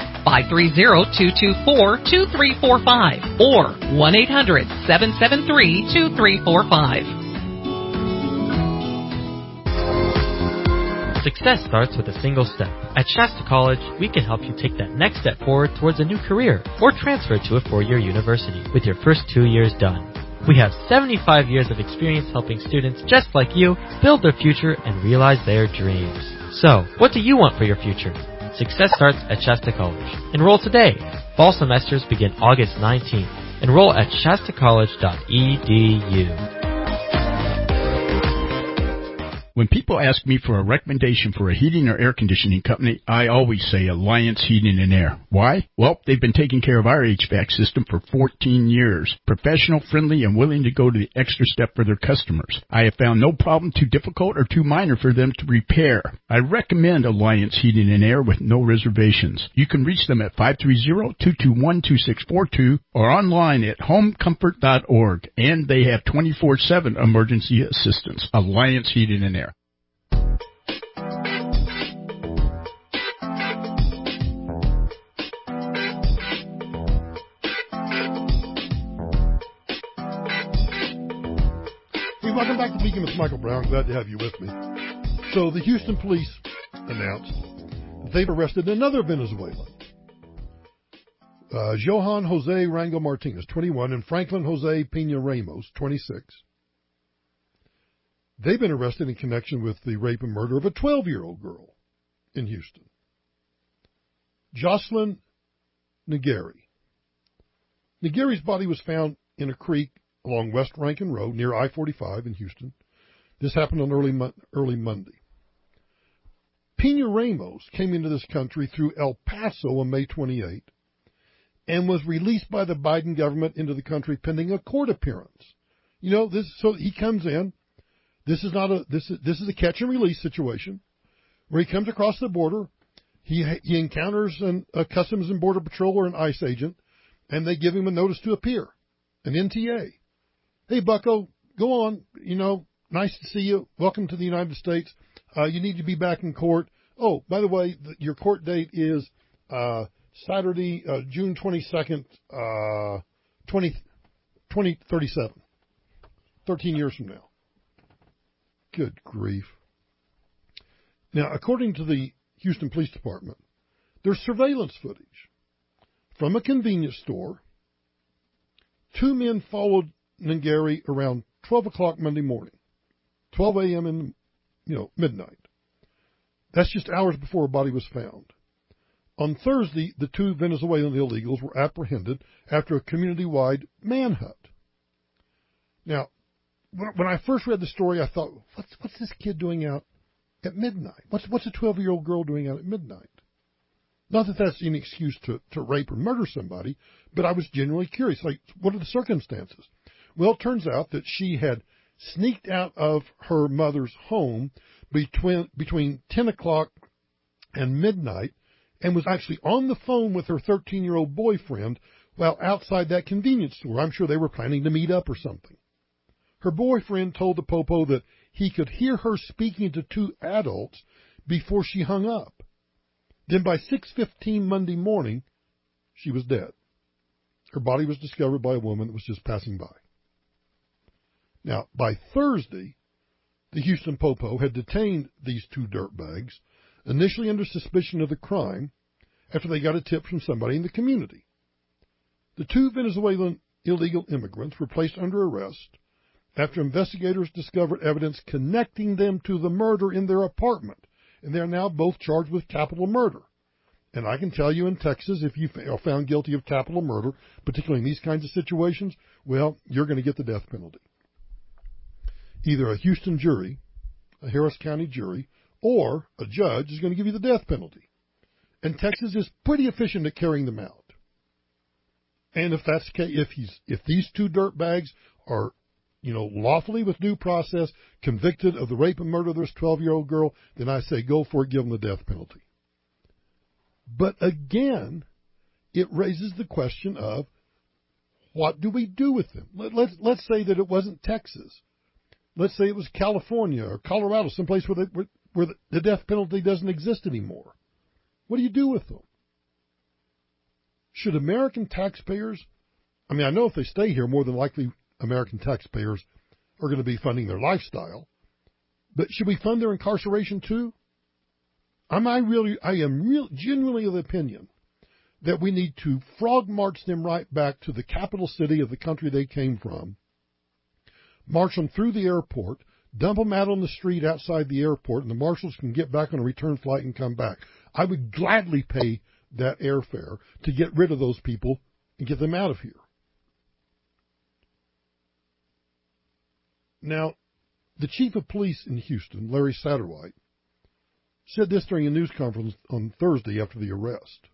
530-224-2345 or 1-800-773-2345. Success starts with a single step. At Shasta College, we can help you take that next step forward towards a new career or transfer to a four-year university with your first 2 years done. We have 75 years of experience helping students just like you build their future and realize their dreams. So, what do you want for your future? Success starts at Shasta College. Enroll today. Fall semesters begin August 19th. Enroll at shastacollege.edu. When people ask me for a recommendation for a heating or air conditioning company, I always say Alliance Heating and Air. Why? Well, they've been taking care of our HVAC system for 14 years. Professional, friendly, and willing to go to the extra step for their customers. I have found no problem too difficult or too minor for them to repair. I recommend Alliance Heating and Air with no reservations. You can reach them at 530-221-2642 or online at homecomfort.org. And they have 24/7 emergency assistance. Alliance Heating and Air. Welcome back to Beacon with Michael Brown. Glad to have you with me. So the Houston police announced that they've arrested another Venezuelan, Johan Jose Rango Martinez, 21, and Franklin Jose Pena Ramos, 26. They've been arrested in connection with the rape and murder of a 12-year-old girl in Houston. Jocelyn Nageri. Nageri's body was found in a creek along West Rankin Road near I-45 in Houston. This happened on early Monday. Pena Ramos came into this country through El Paso on May 28 and was released by the Biden government into the country pending a court appearance. So he comes in. This is a catch and release situation where he comes across the border. He encounters a Customs and Border Patrol or an ICE agent, and they give him a notice to appear, an NTA. Hey, bucko, go on. Nice to see you. Welcome to the United States. You need to be back in court. Oh, by the way, your court date is Saturday, June 22nd, 2037, 13 years from now. Good grief. Now, according to the Houston Police Department, there's surveillance footage from a convenience store. Two men followed Nageri around 12 o'clock Monday morning, 12 a.m. in, midnight. That's just hours before a body was found. On Thursday, the two Venezuelan illegals were apprehended after a community-wide manhunt. Now, when I first read the story, I thought, what's this kid doing out at midnight? What's a 12-year-old girl doing out at midnight? Not that that's any excuse to rape or murder somebody, but I was genuinely curious. Like, what are the circumstances? Well, it turns out that she had sneaked out of her mother's home between 10 o'clock and midnight and was actually on the phone with her 13-year-old boyfriend while outside that convenience store. I'm sure they were planning to meet up or something. Her boyfriend told the Popo that he could hear her speaking to two adults before she hung up. Then by 6:15 Monday morning, she was dead. Her body was discovered by a woman that was just passing by. Now, by Thursday, the Houston Popo had detained these two dirtbags, initially under suspicion of the crime, after they got a tip from somebody in the community. The two Venezuelan illegal immigrants were placed under arrest after investigators discovered evidence connecting them to the murder in their apartment, and they're now both charged with capital murder. And I can tell you in Texas, if you are found guilty of capital murder, particularly in these kinds of situations, well, you're going to get the death penalty. Either a Houston jury, a Harris County jury, or a judge is going to give you the death penalty. And Texas is pretty efficient at carrying them out. And if that's the case, if these two dirtbags are, lawfully with due process convicted of the rape and murder of this 12-year-old girl, then I say go for it, give them the death penalty. But again, it raises the question of what do we do with them? Let's say that it wasn't Texas. Let's say it was California or Colorado, someplace where the death penalty doesn't exist anymore. What do you do with them? Should American taxpayers, I know if they stay here, more than likely American taxpayers are going to be funding their lifestyle, but should we fund their incarceration too? I am genuinely of the opinion that we need to frog march them right back to the capital city of the country they came from, march them through the airport, dump them out on the street outside the airport, and the marshals can get back on a return flight and come back. I would gladly pay that airfare to get rid of those people and get them out of here. Now, The chief of police in Houston, Larry Satterwhite, said this during a news conference on Thursday after the arrest.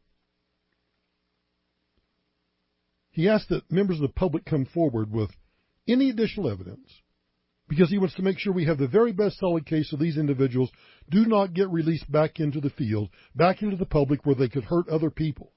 He asked that members of the public come forward with any additional evidence because he wants to make sure we have the very best solid case so these individuals do not get released back into the field, back into the public where they could hurt other people.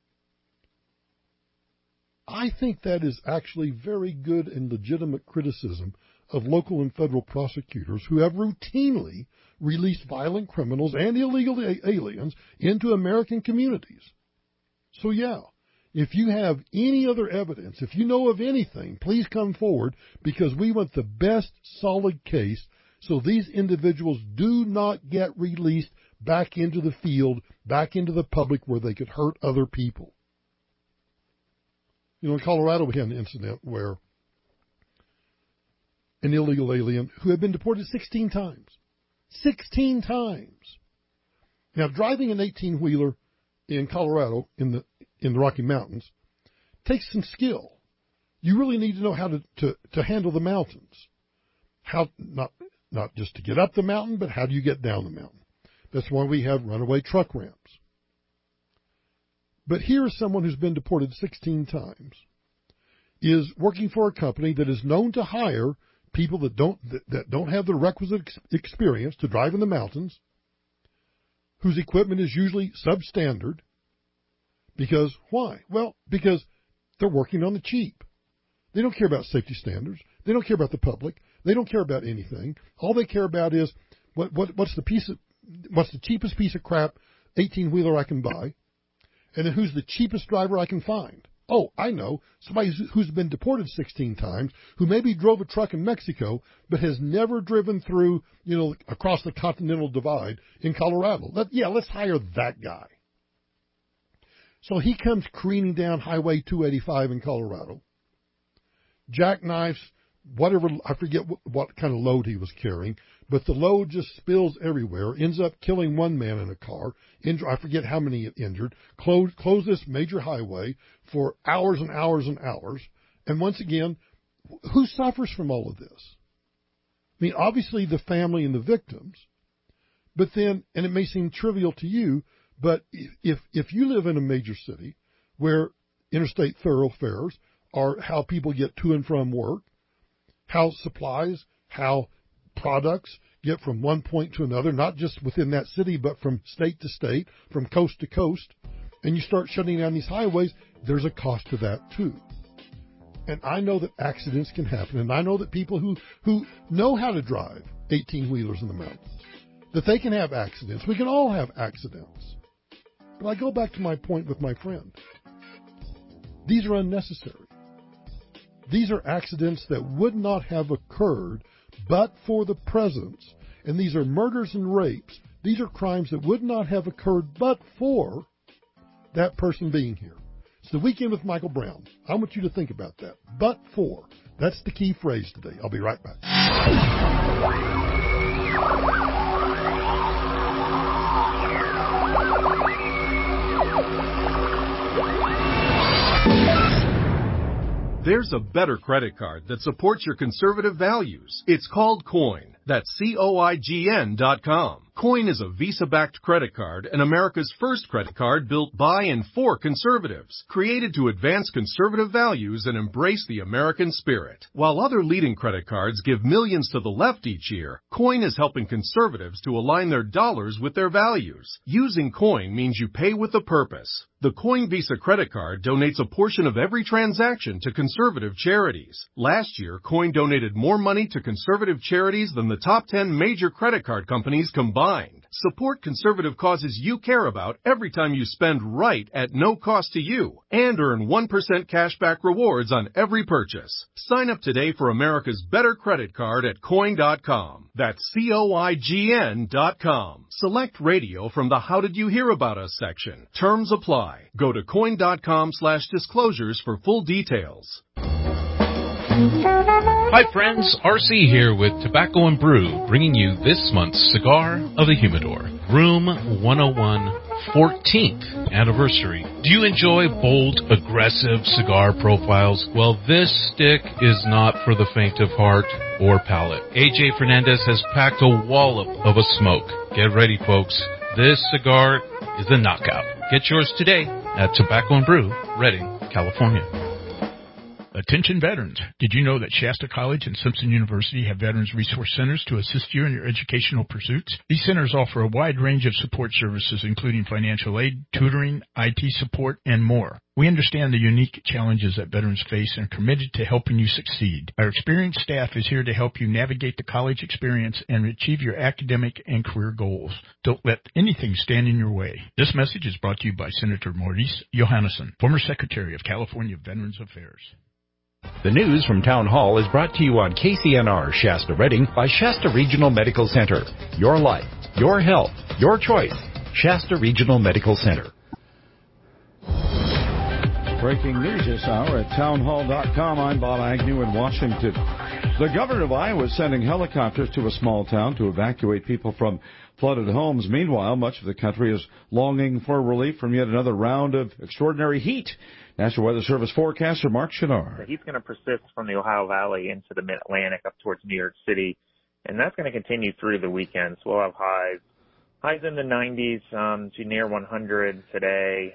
I think that is actually very good and legitimate criticism of local and federal prosecutors who have routinely released violent criminals and illegal aliens into American communities. So yeah, if you have any other evidence, if you know of anything, please come forward because we want the best solid case so these individuals do not get released back into the field, back into the public where they could hurt other people. You know, in Colorado we had an incident where an illegal alien who had been deported 16 times. 16 times. Now, driving an 18-wheeler in Colorado in the Rocky Mountains takes some skill. You really need to know how to handle the mountains. How not just to get up the mountain, but how do you get down the mountain? That's why we have runaway truck ramps. But here's someone who's been deported 16 times, is working for a company that is known to hire people that don't have the requisite experience to drive in the mountains, whose equipment is usually substandard. Because why? Well, because they're working on the cheap. They don't care about safety standards. They don't care about the public. They don't care about anything. All they care about is what's the cheapest piece of crap 18-wheeler I can buy, and then who's the cheapest driver I can find. Oh, I know, somebody who's been deported 16 times, who maybe drove a truck in Mexico, but has never driven through, across the Continental Divide in Colorado. Let's hire that guy. So he comes careening down Highway 285 in Colorado, jackknifes, whatever, I forget what kind of load he was carrying, but the load just spills everywhere, ends up killing one man in a car, I forget how many injured, close this major highway for hours and hours and hours. And once again, who suffers from all of this? I mean, obviously the family and the victims, but then, and it may seem trivial to you, but if you live in a major city where interstate thoroughfares are how people get to and from work, how supplies, how products get from one point to another, not just within that city, but from state to state, from coast to coast, and you start shutting down these highways, there's a cost to that too. And I know that accidents can happen, and I know that people who know how to drive 18-wheelers in the mountains, that they can have accidents. We can all have accidents. But I go back to my point with my friend. These are unnecessary. These are accidents that would not have occurred but for the presence. And these are murders and rapes. These are crimes that would not have occurred but for that person being here. It's the Weekend with Michael Brown. I want you to think about that. But for. That's the key phrase today. I'll be right back. There's a better credit card that supports your conservative values. It's called Coin. That's COIGN.com. Coin is a Visa-backed credit card and America's first credit card built by and for conservatives, created to advance conservative values and embrace the American spirit. While other leading credit cards give millions to the left each year, Coin is helping conservatives to align their dollars with their values. Using Coin means you pay with a purpose. The Coin Visa credit card donates a portion of every transaction to conservative charities. Last year, Coin donated more money to conservative charities than the top 10 major credit card companies combined. Support conservative causes you care about every time you spend right at no cost to you, and earn 1% cashback rewards on every purchase. Sign up today for America's better credit card at Coin.com. That's COIGN.com. Select radio from the How Did You Hear About Us section. Terms apply. Go to Coin.com/disclosures for full details. Hi friends, RC here with Tobacco and Brew, bringing you this month's Cigar of the Humidor, Room 101 14th anniversary. Do you enjoy bold, aggressive cigar profiles? Well, this stick is not for the faint of heart or palate. AJ Fernandez has packed a wallop of a smoke. Get ready, folks. This cigar is a knockout. Get yours today at Tobacco & Brew, Redding, California. Attention veterans. Did you know that Shasta College and Simpson University have Veterans Resource Centers to assist you in your educational pursuits? These centers offer a wide range of support services, including financial aid, tutoring, IT support, and more. We understand the unique challenges that veterans face and are committed to helping you succeed. Our experienced staff is here to help you navigate the college experience and achieve your academic and career goals. Don't let anything stand in your way. This message is brought to you by Senator Maurice Johannesson, former Secretary of California Veterans Affairs. The news from Town Hall is brought to you on KCNR Shasta Redding by Shasta Regional Medical Center. Your life, your health, your choice. Shasta Regional Medical Center. Breaking news this hour at townhall.com. I'm Bob Agnew in Washington. The governor of Iowa is sending helicopters to a small town to evacuate people from flooded homes. Meanwhile, much of the country is longing for relief from yet another round of extraordinary heat. National Weather Service forecaster Mark Chenard. The heat's going to persist from the Ohio Valley into the Mid-Atlantic up towards New York City, and that's going to continue through the weekend. So we'll have highs in the 90s to near 100 today.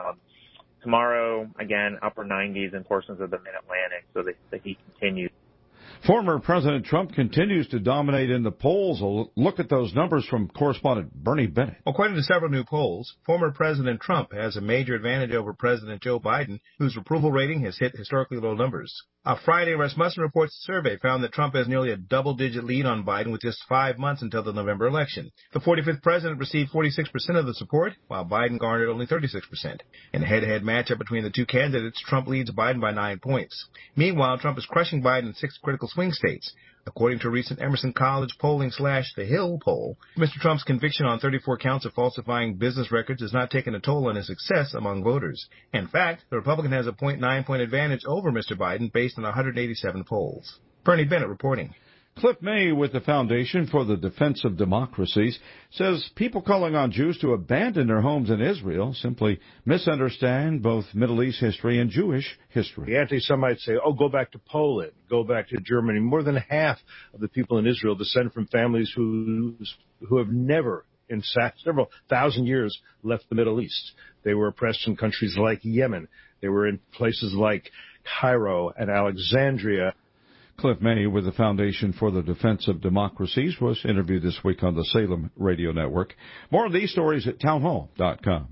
Tomorrow, again, upper 90s in portions of the Mid-Atlantic, so the heat continues. Former President Trump continues to dominate in the polls. A look at those numbers from correspondent Bernie Bennett. According to several new polls, former President Trump has a major advantage over President Joe Biden, whose approval rating has hit historically low numbers. A Friday Rasmussen Reports survey found that Trump has nearly a double-digit lead on Biden with just 5 months until the November election. The 45th president received 46% of the support, while Biden garnered only 36%. In a head-to-head matchup between the two candidates, Trump leads Biden by 9 points. Meanwhile, Trump is crushing Biden in 6 critical swing states. According to a recent Emerson College polling / The Hill poll, Mr. Trump's conviction on 34 counts of falsifying business records has not taken a toll on his success among voters. In fact, the Republican has a 0.9-point advantage over Mr. Biden based on 187 polls. Bernie Bennett reporting. Cliff May with the Foundation for the Defense of Democracies says people calling on Jews to abandon their homes in Israel simply misunderstand both Middle East history and Jewish history. The anti-Semites say, go back to Poland, go back to Germany. More than half of the people in Israel descend from families who have never, in several thousand years, left the Middle East. They were oppressed in countries like Yemen. They were in places like Cairo and Alexandria. Cliff May with the Foundation for the Defense of Democracies was interviewed this week on the Salem Radio Network. More of these stories at townhall.com.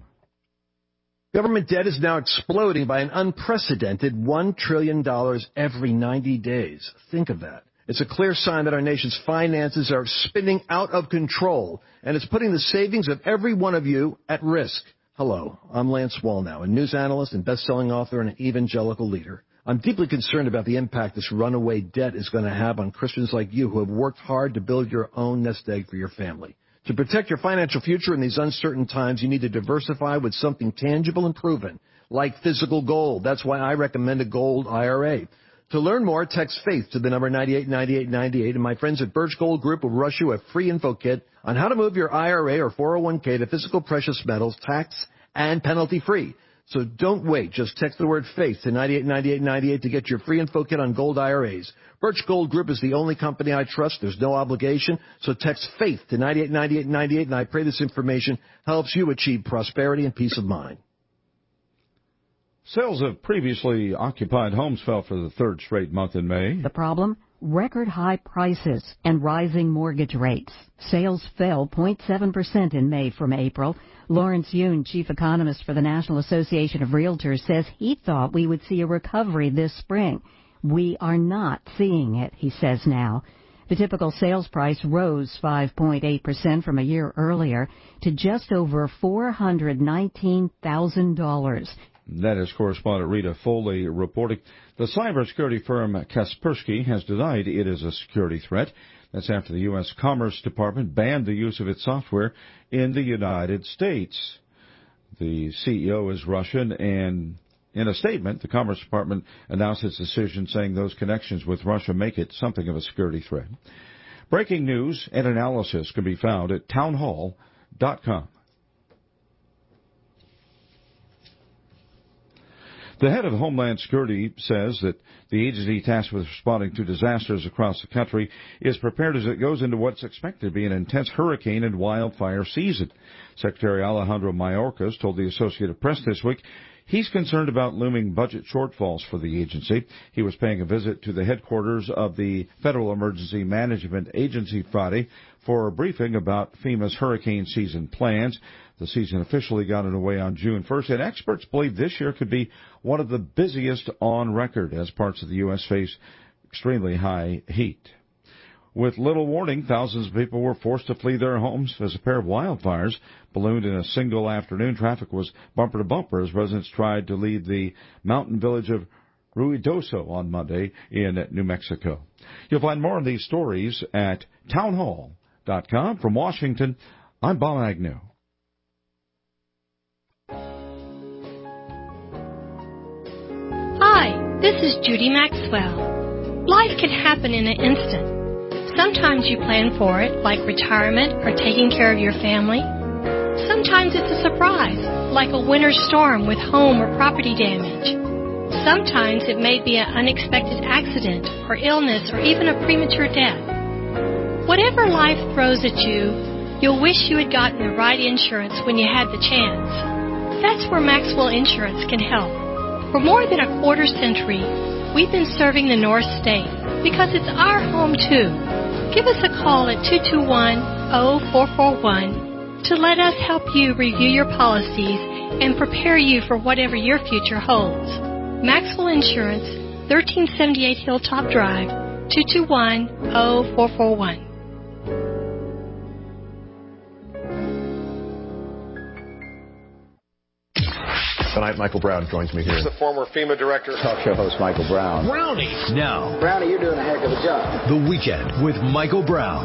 Government debt is now exploding by an unprecedented $1 trillion every 90 days. Think of that. It's a clear sign that our nation's finances are spinning out of control, and it's putting the savings of every one of you at risk. Hello, I'm Lance Wallnow, a news analyst and best-selling author and an evangelical leader. I'm deeply concerned about the impact this runaway debt is going to have on Christians like you who have worked hard to build your own nest egg for your family. To protect your financial future in these uncertain times, you need to diversify with something tangible and proven, like physical gold. That's why I recommend a gold IRA. To learn more, text FAITH to the number 989898, and my friends at Birch Gold Group will rush you a free info kit on how to move your IRA or 401k to physical precious metals, tax and penalty-free. So don't wait. Just text the word FAITH to 989898 to get your free info kit on gold IRAs. Birch Gold Group is the only company I trust. There's no obligation. So text FAITH to 989898, and I pray this information helps you achieve prosperity and peace of mind. Sales of previously occupied homes fell for the third straight month in May. The problem? Record high prices and rising mortgage rates. Sales fell 0.7% in May from April. Lawrence Yoon, chief economist for the National Association of Realtors, says he thought we would see a recovery this spring. We are not seeing it, he says now. The typical sales price rose 5.8% from a year earlier to just over $419,000. That is correspondent Rita Foley reporting. The cybersecurity firm Kaspersky has denied it is a security threat. That's after the U.S. Commerce Department banned the use of its software in the United States. The CEO is Russian, and in a statement, the Commerce Department announced its decision, saying those connections with Russia make it something of a security threat. Breaking news and analysis can be found at townhall.com. The head of Homeland Security says that the agency tasked with responding to disasters across the country is prepared as it goes into what's expected to be an intense hurricane and wildfire season. Secretary Alejandro Mayorkas told the Associated Press this week he's concerned about looming budget shortfalls for the agency. He was paying a visit to the headquarters of the Federal Emergency Management Agency Friday for a briefing about FEMA's hurricane season plans. The season officially got underway on June 1st, and experts believe this year could be one of the busiest on record as parts of the U.S. face extremely high heat. With little warning, thousands of people were forced to flee their homes as a pair of wildfires ballooned in a single afternoon. Traffic was bumper to bumper as residents tried to leave the mountain village of Ruidoso on Monday in New Mexico. You'll find more of these stories at townhall.com. From Washington, I'm Bob Agnew. Hi, this is Judy Maxwell. Life can happen in an instant. Sometimes you plan for it, like retirement or taking care of your family. Sometimes it's a surprise, like a winter storm with home or property damage. Sometimes it may be an unexpected accident or illness or even a premature death. Whatever life throws at you, you'll wish you had gotten the right insurance when you had the chance. That's where Maxwell Insurance can help. For more than a quarter century, we've been serving the North State because it's our home too. Give us a call at 221-0441 to let us help you review your policies and prepare you for whatever your future holds. Maxwell Insurance, 1378 Hilltop Drive, 221-0441. Tonight, Michael Brown joins me here. He's the former FEMA director. Talk show host Michael Brown. Brownie. Now, Brownie, you're doing a heck of a job. The Weekend with Michael Brown.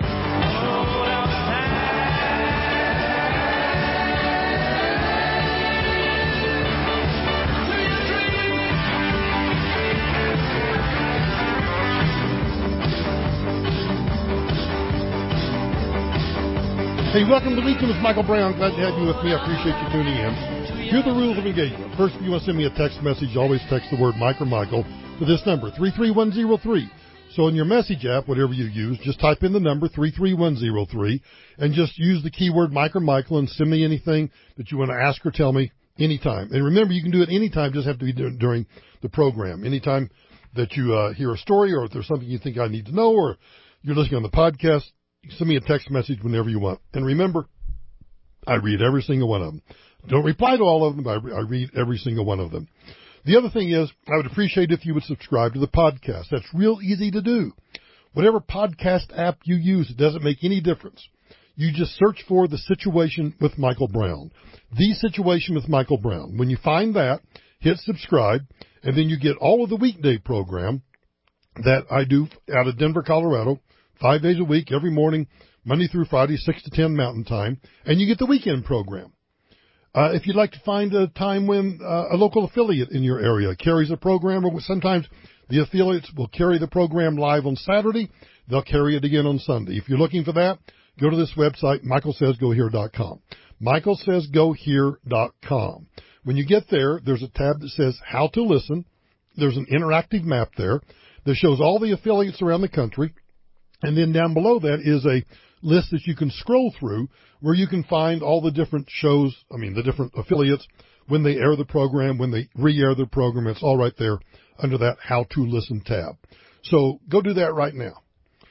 Hey, welcome to the Weekend with Michael Brown. Glad to have you with me. I appreciate you tuning in. Here are the rules of engagement. First, if you want to send me a text message, always text the word Mike or Michael to this number, 33103. So in your message app, whatever you use, just type in the number 33103 and just use the keyword Mike or Michael and send me anything that you want to ask or tell me anytime. And remember, you can do it anytime, just have to be during the program. Anytime that you hear a story or if there's something you think I need to know or you're listening on the podcast, send me a text message whenever you want. And remember, I read every single one of them. Don't reply to all of them, but I read every single one of them. The other thing is, I would appreciate if you would subscribe to the podcast. That's real easy to do. Whatever podcast app you use, it doesn't make any difference. You just search for The Situation with Michael Brown. The Situation with Michael Brown. When you find that, hit subscribe, and then you get all of the weekday program that I do out of Denver, Colorado, 5 days a week, every morning, Monday through Friday, 6 to 10 Mountain Time, and you get the weekend program. If you'd like to find a time when a local affiliate in your area carries a program, or sometimes the affiliates will carry the program live on Saturday, they'll carry it again on Sunday. If you're looking for that, go to this website, michaelsaysgohere.com. michaelsaysgohere.com. When you get there, there's a tab that says How to Listen. There's an interactive map there that shows all the affiliates around the country. And then down below that is a list that you can scroll through where you can find all the different shows, the different affiliates, when they air the program, when they re-air the program. It's all right there under that How to Listen tab. So go do that right now.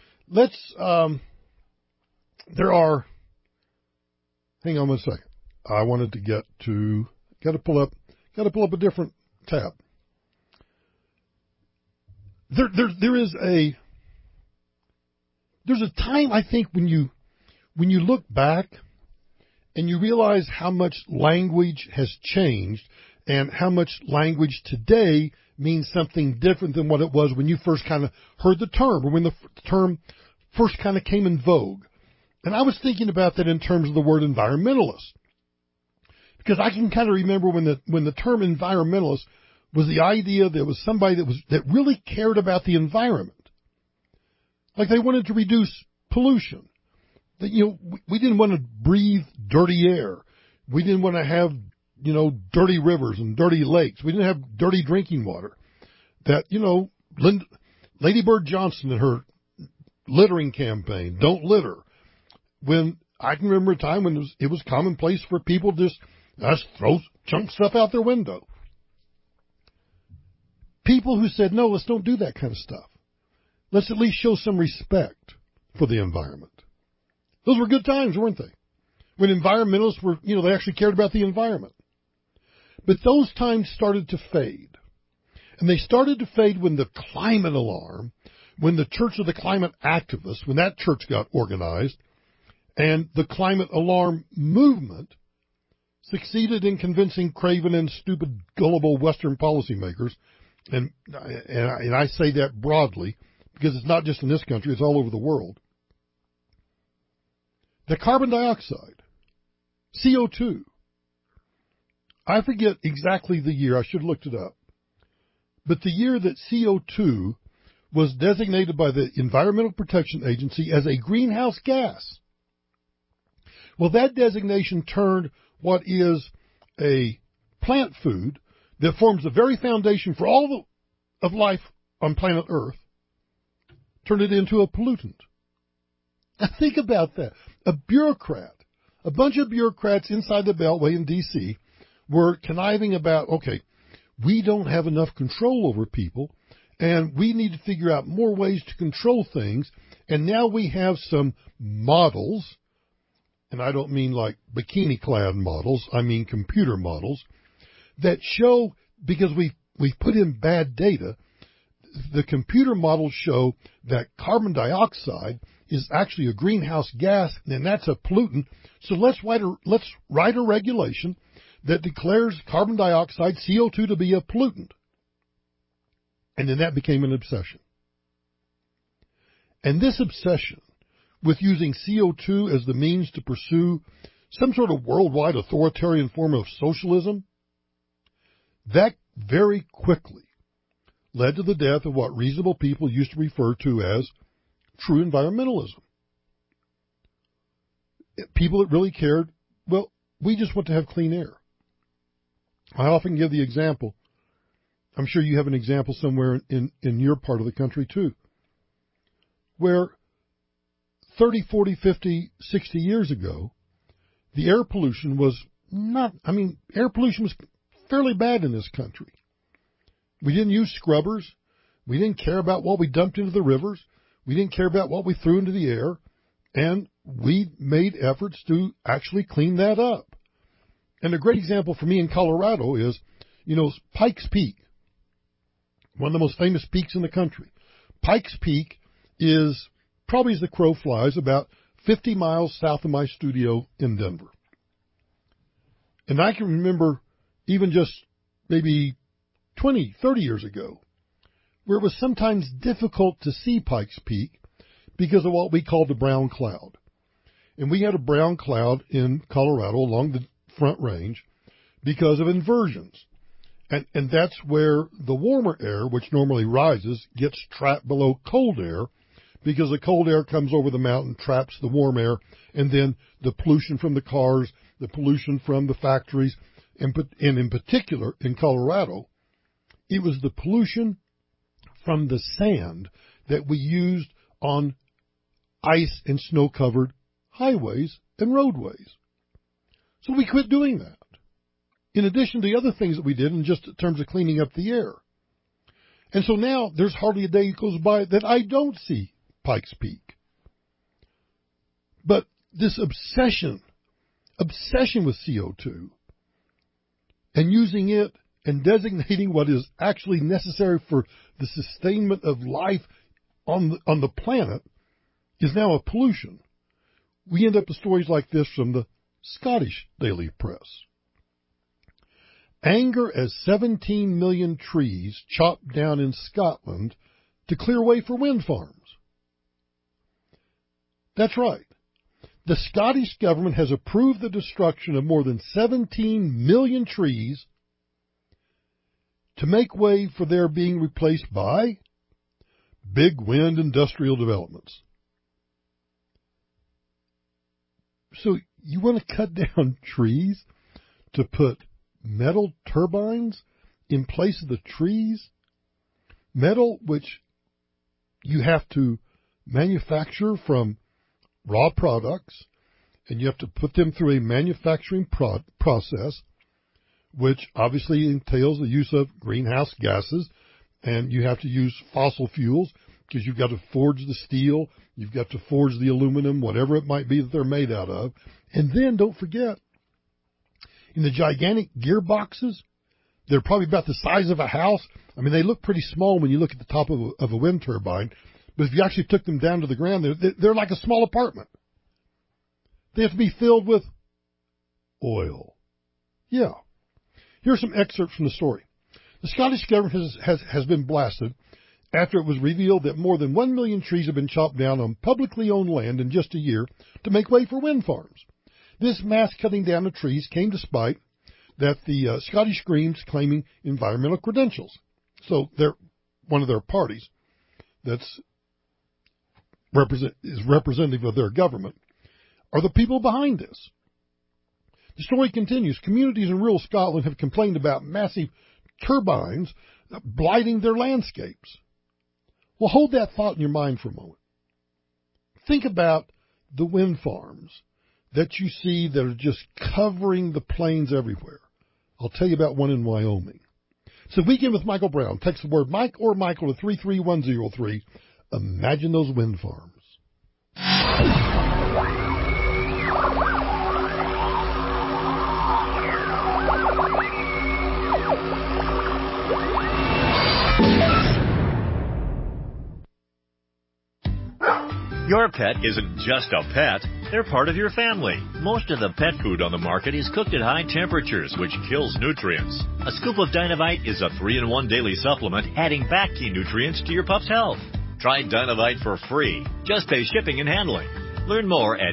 Hang on one second. I wanted to got to pull up a different tab. There's a time, I think, when you look back and you realize how much language has changed and how much language today means something different than what it was when you first kind of heard the term or when the term first kind of came in vogue. And I was thinking about that in terms of the word environmentalist, because I can kind of remember when the term environmentalist was the idea that it was somebody that really cared about the environment. Like they wanted to reduce pollution. That, we didn't want to breathe dirty air. We didn't want to have dirty rivers and dirty lakes. We didn't have dirty drinking water. That, Lady Bird Johnson and her littering campaign, don't litter. When I can remember a time when it was commonplace for people to just throw junk stuff out their window. People who said, no, let's don't do that kind of stuff. Let's at least show some respect for the environment. Those were good times, weren't they? When environmentalists were, they actually cared about the environment. But those times started to fade. And they started to fade when the climate alarm, when the Church of the Climate Activists, when that church got organized, and the climate alarm movement succeeded in convincing craven and stupid, gullible Western policymakers, and I say that broadly, because it's not just in this country, it's all over the world, that carbon dioxide, CO2, I forget exactly the year, I should have looked it up, but the year that CO2 was designated by the Environmental Protection Agency as a greenhouse gas. Well, that designation turned what is a plant food that forms the very foundation for all of life on planet Earth, turned it into a pollutant. Now think about that. A bunch of bureaucrats inside the Beltway in D.C. were conniving about, okay, we don't have enough control over people, and we need to figure out more ways to control things, and now we have some models, and I don't mean like bikini-clad models, I mean computer models, that show, because we've put in bad data, the computer models show that carbon dioxide is actually a greenhouse gas, and that's a pollutant. So let's write a regulation that declares carbon dioxide, CO2, to be a pollutant. And then that became an obsession. And this obsession with using CO2 as the means to pursue some sort of worldwide authoritarian form of socialism, that very quickly led to the death of what reasonable people used to refer to as true environmentalism. People that really cared, well, we just want to have clean air. I often give the example, I'm sure you have an example somewhere in your part of the country too, where 30, 40, 50, 60 years ago, the air pollution was air pollution was fairly bad in this country. We didn't use scrubbers. We didn't care about what we dumped into the rivers. We didn't care about what we threw into the air. And we made efforts to actually clean that up. And a great example for me in Colorado is, Pikes Peak, one of the most famous peaks in the country. Pikes Peak is, probably as the crow flies, about 50 miles south of my studio in Denver. And I can remember even just maybe 20, 30 years ago, where it was sometimes difficult to see Pikes Peak because of what we called the brown cloud. And we had a brown cloud in Colorado along the Front Range because of inversions. And that's where the warmer air, which normally rises, gets trapped below cold air because the cold air comes over the mountain, traps the warm air, and then the pollution from the cars, the pollution from the factories, and in particular in Colorado, it was the pollution from the sand that we used on ice and snow-covered highways and roadways. So we quit doing that, in addition to the other things that we did in just in terms of cleaning up the air. And so now there's hardly a day that goes by that I don't see Pikes Peak. But this obsession with CO2 and using it and designating what is actually necessary for the sustainment of life on the planet is now a pollution. We end up with stories like this from the Scottish Daily Press. Anger as 17 million trees chopped down in Scotland to clear way for wind farms. That's right. The Scottish government has approved the destruction of more than 17 million trees to make way for their being replaced by big wind industrial developments. So you want to cut down trees to put metal turbines in place of the trees. Metal which you have to manufacture from raw products, and you have to put them through a manufacturing process, which obviously entails the use of greenhouse gases, and you have to use fossil fuels because you've got to forge the steel, you've got to forge the aluminum, whatever it might be that they're made out of. And then don't forget, in the gigantic gearboxes, they're probably about the size of a house. I mean, they look pretty small when you look at the top of a wind turbine, but if you actually took them down to the ground, they're like a small apartment. They have to be filled with oil. Yeah. Here's some excerpts from the story. The Scottish government has been blasted after it was revealed that more than 1 million trees have been chopped down on publicly owned land in just a year to make way for wind farms. This mass cutting down of trees came despite that the Scottish Greens claiming environmental credentials. So they're one of their parties that's is representative of their government are the people behind this. The story continues. Communities in rural Scotland have complained about massive turbines blighting their landscapes. Well, hold that thought in your mind for a moment. Think about the wind farms that you see that are just covering the plains everywhere. I'll tell you about one in Wyoming. So Weekend with Michael Brown. Text the word Mike or Michael to 33103. Imagine those wind farms. Your pet isn't just a pet, they're part of your family. Most of the pet food on the market is cooked at high temperatures, which kills nutrients. A scoop of Dynavite is a 3-in-1 daily supplement, adding back key nutrients to your pup's health. Try Dynavite for free. Just pay shipping and handling. Learn more at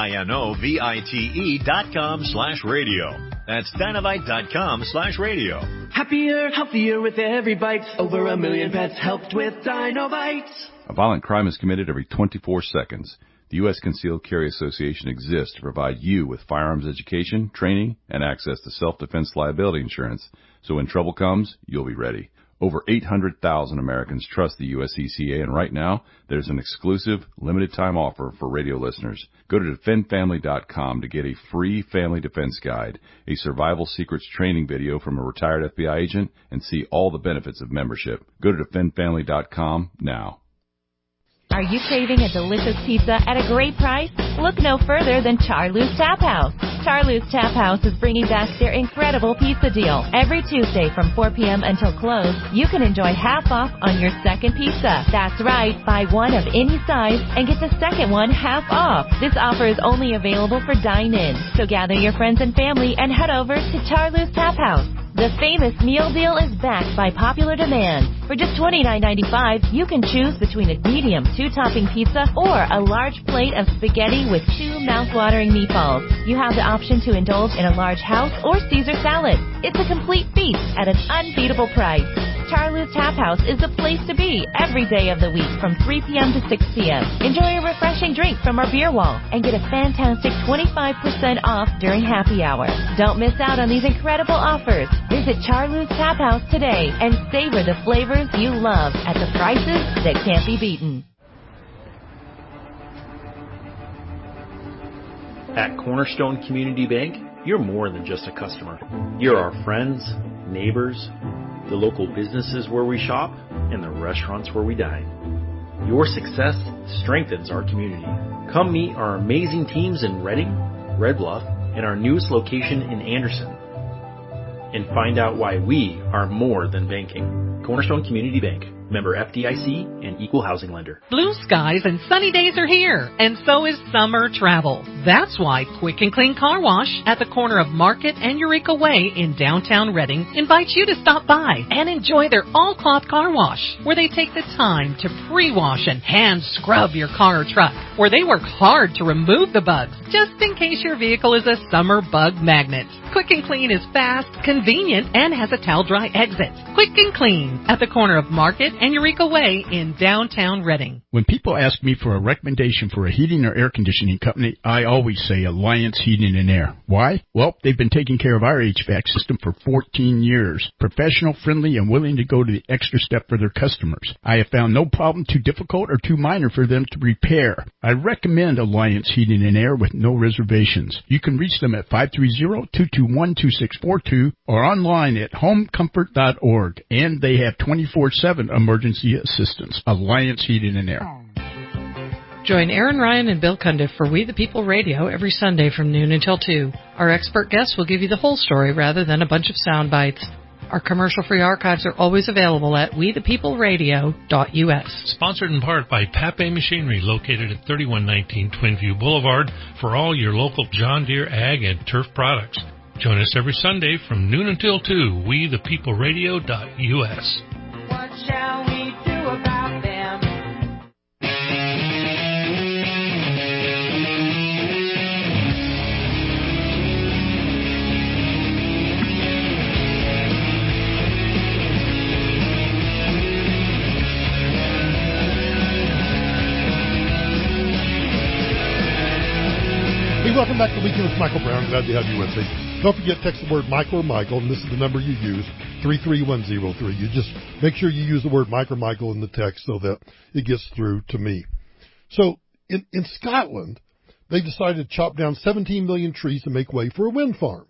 DINOVITE.com/radio. That's Dynavite.com/radio. Happier, healthier with every bite. Over 1 million pets helped with Dynavite. A violent crime is committed every 24 seconds. The U.S. Concealed Carry Association exists to provide you with firearms education, training, and access to self-defense liability insurance, so when trouble comes, you'll be ready. Over 800,000 Americans trust the USCCA, and right now, there's an exclusive, limited-time offer for radio listeners. Go to DefendFamily.com to get a free family defense guide, a survival secrets training video from a retired FBI agent, and see all the benefits of membership. Go to DefendFamily.com now. Are you craving a delicious pizza at a great price? Look no further than Charlie's Tap House. Charlie's Tap House is bringing back their incredible pizza deal. Every Tuesday from 4 p.m. until close, you can enjoy half off on your second pizza. That's right, buy one of any size and get the second one half off. This offer is only available for dine-in. So gather your friends and family and head over to Charlie's Tap House. The famous meal deal is backed by popular demand. For just $29.95, you can choose between a medium 2-topping pizza or a large plate of spaghetti with 2 mouth-watering meatballs. You have the option to indulge in a large house or Caesar salad. It's a complete feast at an unbeatable price. Charlie's Tap House is the place to be every day of the week from 3 p.m. to 6 p.m. Enjoy a refreshing drink from our beer wall and get a fantastic 25% off during happy hour. Don't miss out on these incredible offers. Visit Charlie's Tap House today and savor the flavors you love at the prices that can't be beaten. At Cornerstone Community Bank, you're more than just a customer. You're our friends, neighbors, the local businesses where we shop, and the restaurants where we dine. Your success strengthens our community. Come meet our amazing teams in Reading, Red Bluff, and our newest location in Anderson. And find out why we are more than banking. Cornerstone Community Bank. Member FDIC and Equal Housing Lender. Blue skies and sunny days are here, and so is summer travel. That's why Quick and Clean Car Wash at the corner of Market and Eureka Way in downtown Reading invites you to stop by and enjoy their all-cloth car wash, where they take the time to pre-wash and hand scrub your car or truck, where they work hard to remove the bugs, just in case your vehicle is a summer bug magnet. Quick and Clean is fast, convenient, and has a towel-dry exit. Quick quick and clean at the corner of Market and Eureka Way in downtown Reading. When people ask me for a recommendation for a heating or air conditioning company, I always say Alliance Heating and Air. Why? Well, they've been taking care of our HVAC system for 14 years. Professional, friendly, and willing to go to the extra step for their customers. I have found no problem too difficult or too minor for them to repair. I recommend Alliance Heating and Air with no reservations. You can reach them at 530-221-2642 or online at homecomfort.org. And they have 24/7 emergency assistance. Alliance Heating and Air. Join Aaron Ryan and Bill Cundiff for We the People Radio every Sunday from noon until 2. Our expert guests will give you the whole story rather than a bunch of sound bites. Our commercial-free archives are always available at wethepeopleradio.us. Sponsored in part by Pape Machinery, located at 3119 Twinview Boulevard, for all your local John Deere ag and turf products. Join us every Sunday from noon until 2, wethepeopleradio.us. What shall we do about them? Hey, welcome back to the Weekend with Michael Brown. Glad to have you with me. Don't forget, text the word Mike or Michael, and this is the number you use, 33103. You just make sure you use the word Mike or Michael in the text so that it gets through to me. So in Scotland, they decided to chop down 17 million trees to make way for a wind farm.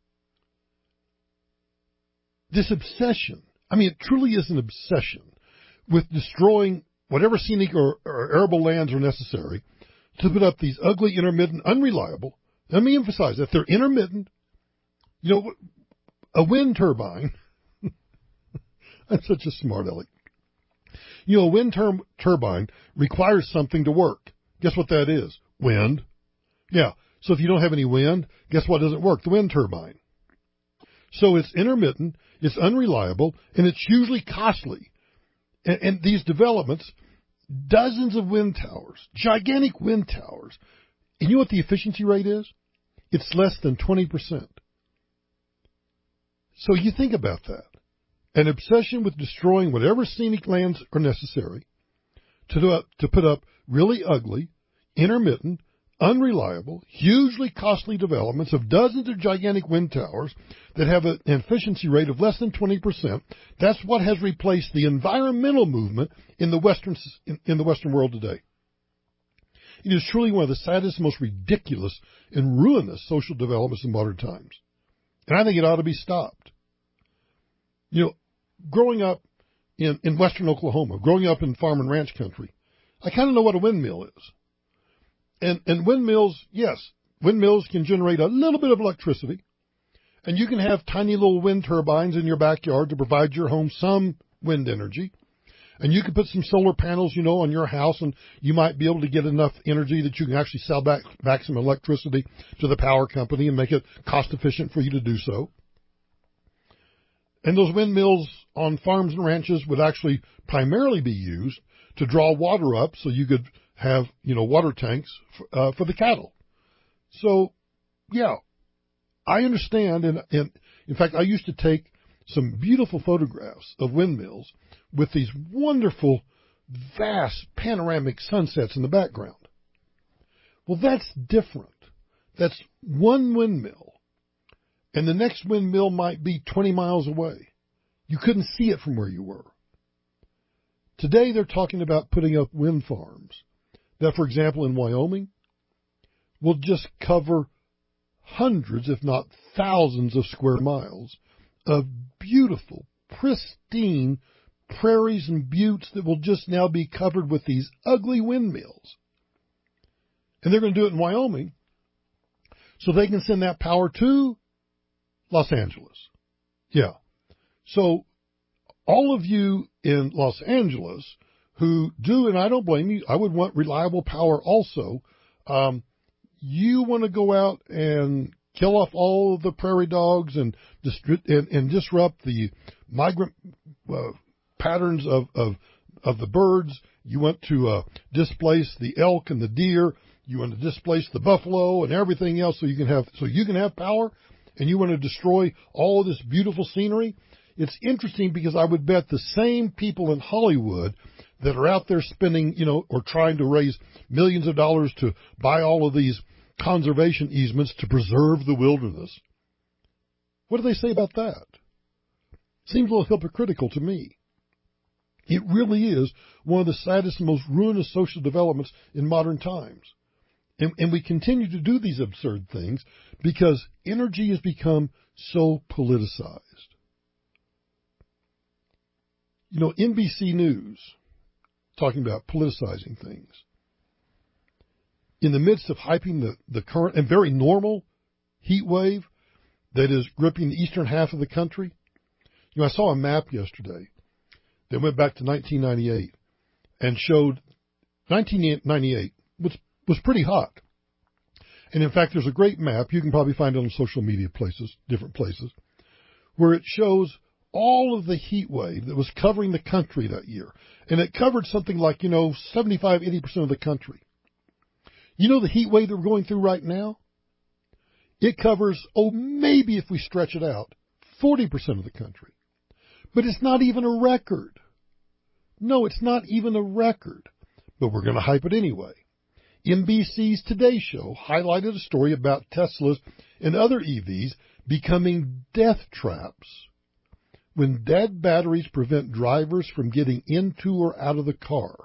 This obsession, I mean, it truly is an obsession with destroying whatever scenic or arable lands are necessary to put up these ugly, intermittent, unreliable, let me emphasize that they're intermittent. You know, a wind turbine, I'm such a smart aleck. You know, a wind turbine requires something to work. Guess what that is? Wind. Yeah. So if you don't have any wind, guess what doesn't work? The wind turbine. So it's intermittent, it's unreliable, and it's usually costly. And these developments, dozens of wind towers, gigantic wind towers. And you know what the efficiency rate is? It's less than 20%. So you think about that. An obsession with destroying whatever scenic lands are necessary to put up really ugly, intermittent, unreliable, hugely costly developments of dozens of gigantic wind towers that have an efficiency rate of less than 20%. That's what has replaced the environmental movement in the Western world today. It is truly one of the saddest, most ridiculous, and ruinous social developments in modern times. And I think it ought to be stopped. You know, growing up in western Oklahoma, growing up in farm and ranch country, I kind of know what a windmill is. And windmills, yes, windmills can generate a little bit of electricity, and you can have tiny little wind turbines in your backyard to provide your home some wind energy. And you can put some solar panels, you know, on your house, and you might be able to get enough energy that you can actually sell back some electricity to the power company and make it cost efficient for you to do so. And those windmills on farms and ranches would actually primarily be used to draw water up so you could have, you know, water tanks for the cattle. So, yeah, I understand. And in fact, I used to take some beautiful photographs of windmills with these wonderful, vast panoramic sunsets in the background. Well, that's different. That's one windmill. And the next windmill might be 20 miles away. You couldn't see it from where you were. Today, they're talking about putting up wind farms that, for example, in Wyoming, will just cover hundreds, if not thousands, of square miles of beautiful, pristine prairies and buttes that will just now be covered with these ugly windmills. And they're going to do it in Wyoming so they can send that power to Los Angeles. Yeah. So all of you in Los Angeles who do, and I don't blame you, I would want reliable power also. You want to go out and kill off all of the prairie dogs and disrupt the migrant patterns of the birds. You want to displace the elk and the deer. You want to displace the buffalo and everything else so you can have power. And you want to destroy all of this beautiful scenery. it's interesting because I would bet the same people in Hollywood that are out there spending, or trying to raise millions of dollars to buy all of these conservation easements to preserve the wilderness. What do they say about that? Seems a little hypocritical to me. It really is one of the saddest and most ruinous social developments in modern times. And we continue to do these absurd things because energy has become so politicized. NBC News, talking about politicizing things. In the midst of hyping the current and very normal heat wave that is gripping the eastern half of the country, I saw a map yesterday that went back to 1998 and showed 1998 was pretty hot. And in fact, there's a great map, you can probably find it on social media places, different places, where it shows all of the heat wave that was covering the country that year. And it covered something like, 75, 80% of the country. The heat wave that we're going through right now? It covers, maybe if we stretch it out, 40% of the country. But it's not even a record. No, it's not even a record. But we're going to hype it anyway. NBC's Today Show highlighted a story about Teslas and other EVs becoming death traps when dead batteries prevent drivers from getting into or out of the car.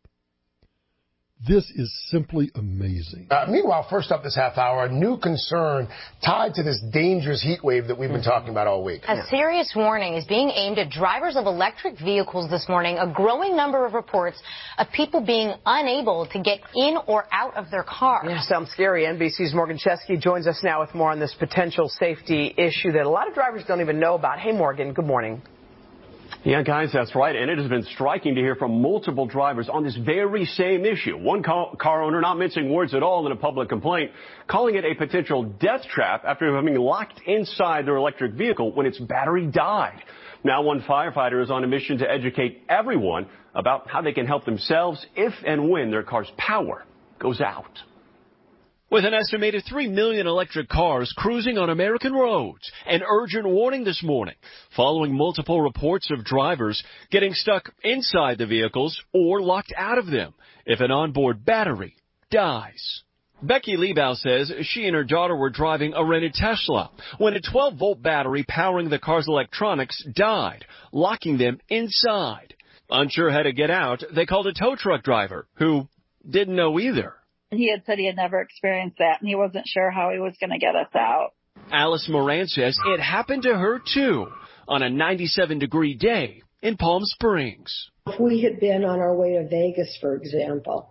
This is simply amazing. Meanwhile, first up this half hour, a new concern tied to this dangerous heat wave that we've been talking about all week. A serious warning is being aimed at drivers of electric vehicles this morning. A growing number of reports of people being unable to get in or out of their car. Yeah, sounds scary. NBC's Morgan Chesky joins us now with more on this potential safety issue that a lot of drivers don't even know about. Hey, Morgan, good morning. Yeah, guys, that's right. And it has been striking to hear from multiple drivers on this very same issue. One car owner, not mincing words at all in a public complaint, calling it a potential death trap after having locked inside their electric vehicle when its battery died. Now one firefighter is on a mission to educate everyone about how they can help themselves if and when their car's power goes out. With an estimated 3 million electric cars cruising on American roads, an urgent warning this morning following multiple reports of drivers getting stuck inside the vehicles or locked out of them if an onboard battery dies. Becky Liebau says she and her daughter were driving a rented Tesla when a 12-volt battery powering the car's electronics died, locking them inside. Unsure how to get out, they called a tow truck driver who didn't know either. He had said he had never experienced that, and he wasn't sure how he was going to get us out. Alice Moran says it happened to her, too, on a 97-degree day in Palm Springs. If we had been on our way to Vegas, for example,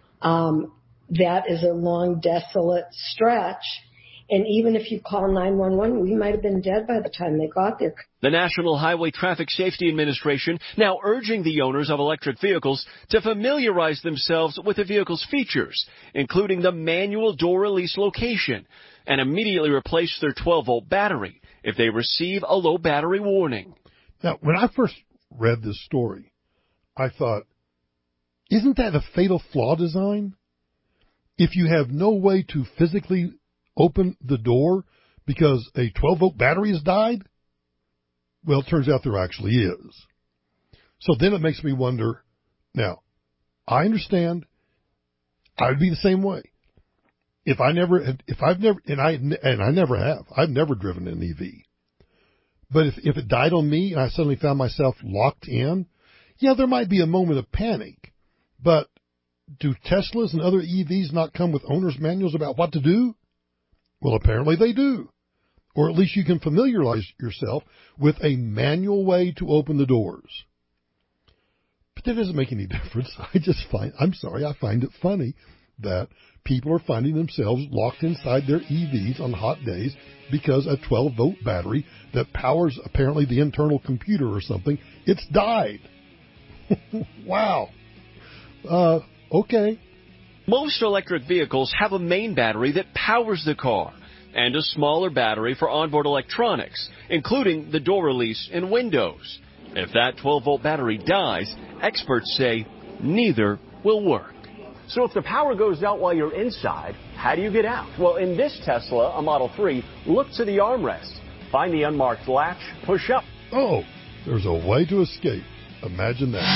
that is a long, desolate stretch. And even if you call 911, we might have been dead by the time they got there. The National Highway Traffic Safety Administration now urging the owners of electric vehicles to familiarize themselves with the vehicle's features, including the manual door release location, and immediately replace their 12-volt battery if they receive a low battery warning. Now, when I first read this story, I thought, isn't that a fatal flaw design? If you have no way to physically open the door because a 12-volt battery has died? Well, it turns out there actually is. So then it makes me wonder, now, I understand I would be the same way. I've never driven an EV. But if it died on me and I suddenly found myself locked in, yeah, there might be a moment of panic. But do Teslas and other EVs not come with owner's manuals about what to do? Well, apparently they do. Or at least you can familiarize yourself with a manual way to open the doors. But that doesn't make any difference. I find it funny that people are finding themselves locked inside their EVs on hot days because a 12-volt battery that powers apparently the internal computer or something, it's died. Wow. Okay. Most electric vehicles have a main battery that powers the car and a smaller battery for onboard electronics, including the door release and windows. If that 12-volt battery dies, experts say neither will work. So if the power goes out while you're inside, how do you get out? Well, in this Tesla, a Model 3, look to the armrest. Find the unmarked latch, push up, Oh, there's a way to escape. Imagine that.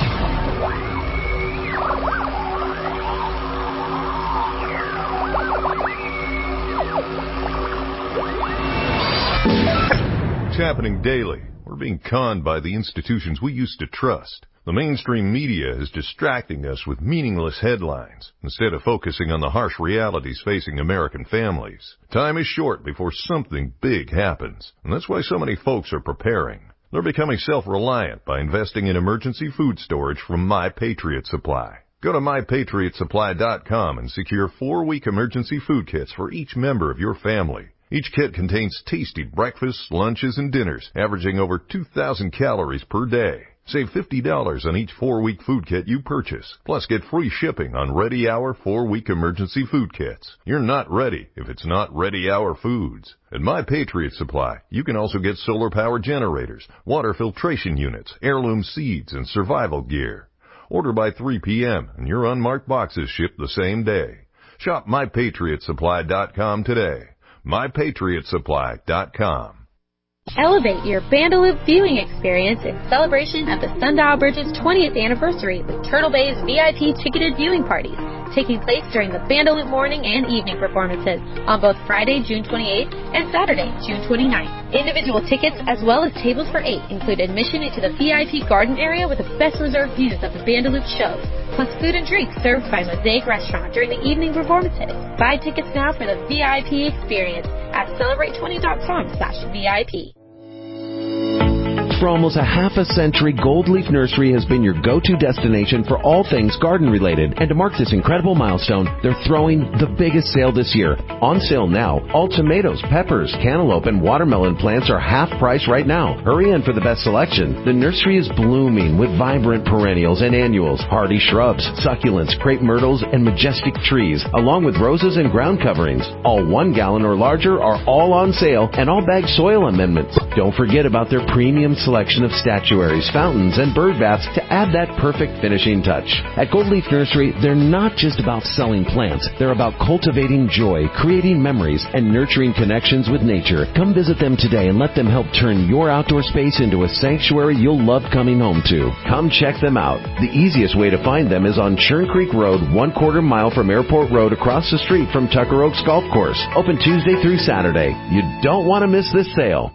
It's happening daily. We're being conned by the institutions we used to trust. The mainstream media is distracting us with meaningless headlines instead of focusing on the harsh realities facing American families. Time is short before something big happens, and that's why so many folks are preparing. They're becoming self-reliant by investing in emergency food storage from My Patriot Supply. Go to MyPatriotSupply.com and secure 4-week emergency food kits for each member of your family. Each kit contains tasty breakfasts, lunches, and dinners, averaging over 2,000 calories per day. Save $50 on each 4-week food kit you purchase. Plus, get free shipping on Ready Hour 4-week emergency food kits. You're not ready if it's not Ready Hour foods. At My Patriot Supply, you can also get solar power generators, water filtration units, heirloom seeds, and survival gear. Order by 3 p.m. and your unmarked boxes ship the same day. Shop MyPatriotSupply.com today. MyPatriotSupply.com. Elevate your Bandaloop viewing experience in celebration of the Sundial Bridge's 20th anniversary with Turtle Bay's VIP ticketed viewing parties, taking place during the Bandaloop morning and evening performances on both Friday, June 28th and Saturday, June 29th. Individual tickets as well as tables for 8 include admission into the VIP garden area with the best reserved views of the Bandaloop shows, plus food and drink served by Mosaic Restaurant during the evening performances. Buy tickets now for the VIP experience at celebrate20.com/VIP. For almost a half a century, Gold Leaf Nursery has been your go-to destination for all things garden-related. And to mark this incredible milestone, they're throwing the biggest sale this year. On sale now, all tomatoes, peppers, cantaloupe, and watermelon plants are half price right now. Hurry in for the best selection. The nursery is blooming with vibrant perennials and annuals, hardy shrubs, succulents, crepe myrtles, and majestic trees, along with roses and ground coverings. All 1 gallon or larger are all on sale, and all bag soil amendments. Don't forget about their premium selection of statuaries, fountains, and bird baths to add that perfect finishing touch. At Gold Leaf Nursery, they're not just about selling plants. They're about cultivating joy, creating memories, and nurturing connections with nature. Come visit them today and let them help turn your outdoor space into a sanctuary you'll love coming home to. Come check them out. The easiest way to find them is on Churn Creek Road, 1/4 mile from Airport Road across the street from Tucker Oaks Golf Course. Open Tuesday through Saturday. You don't want to miss this sale.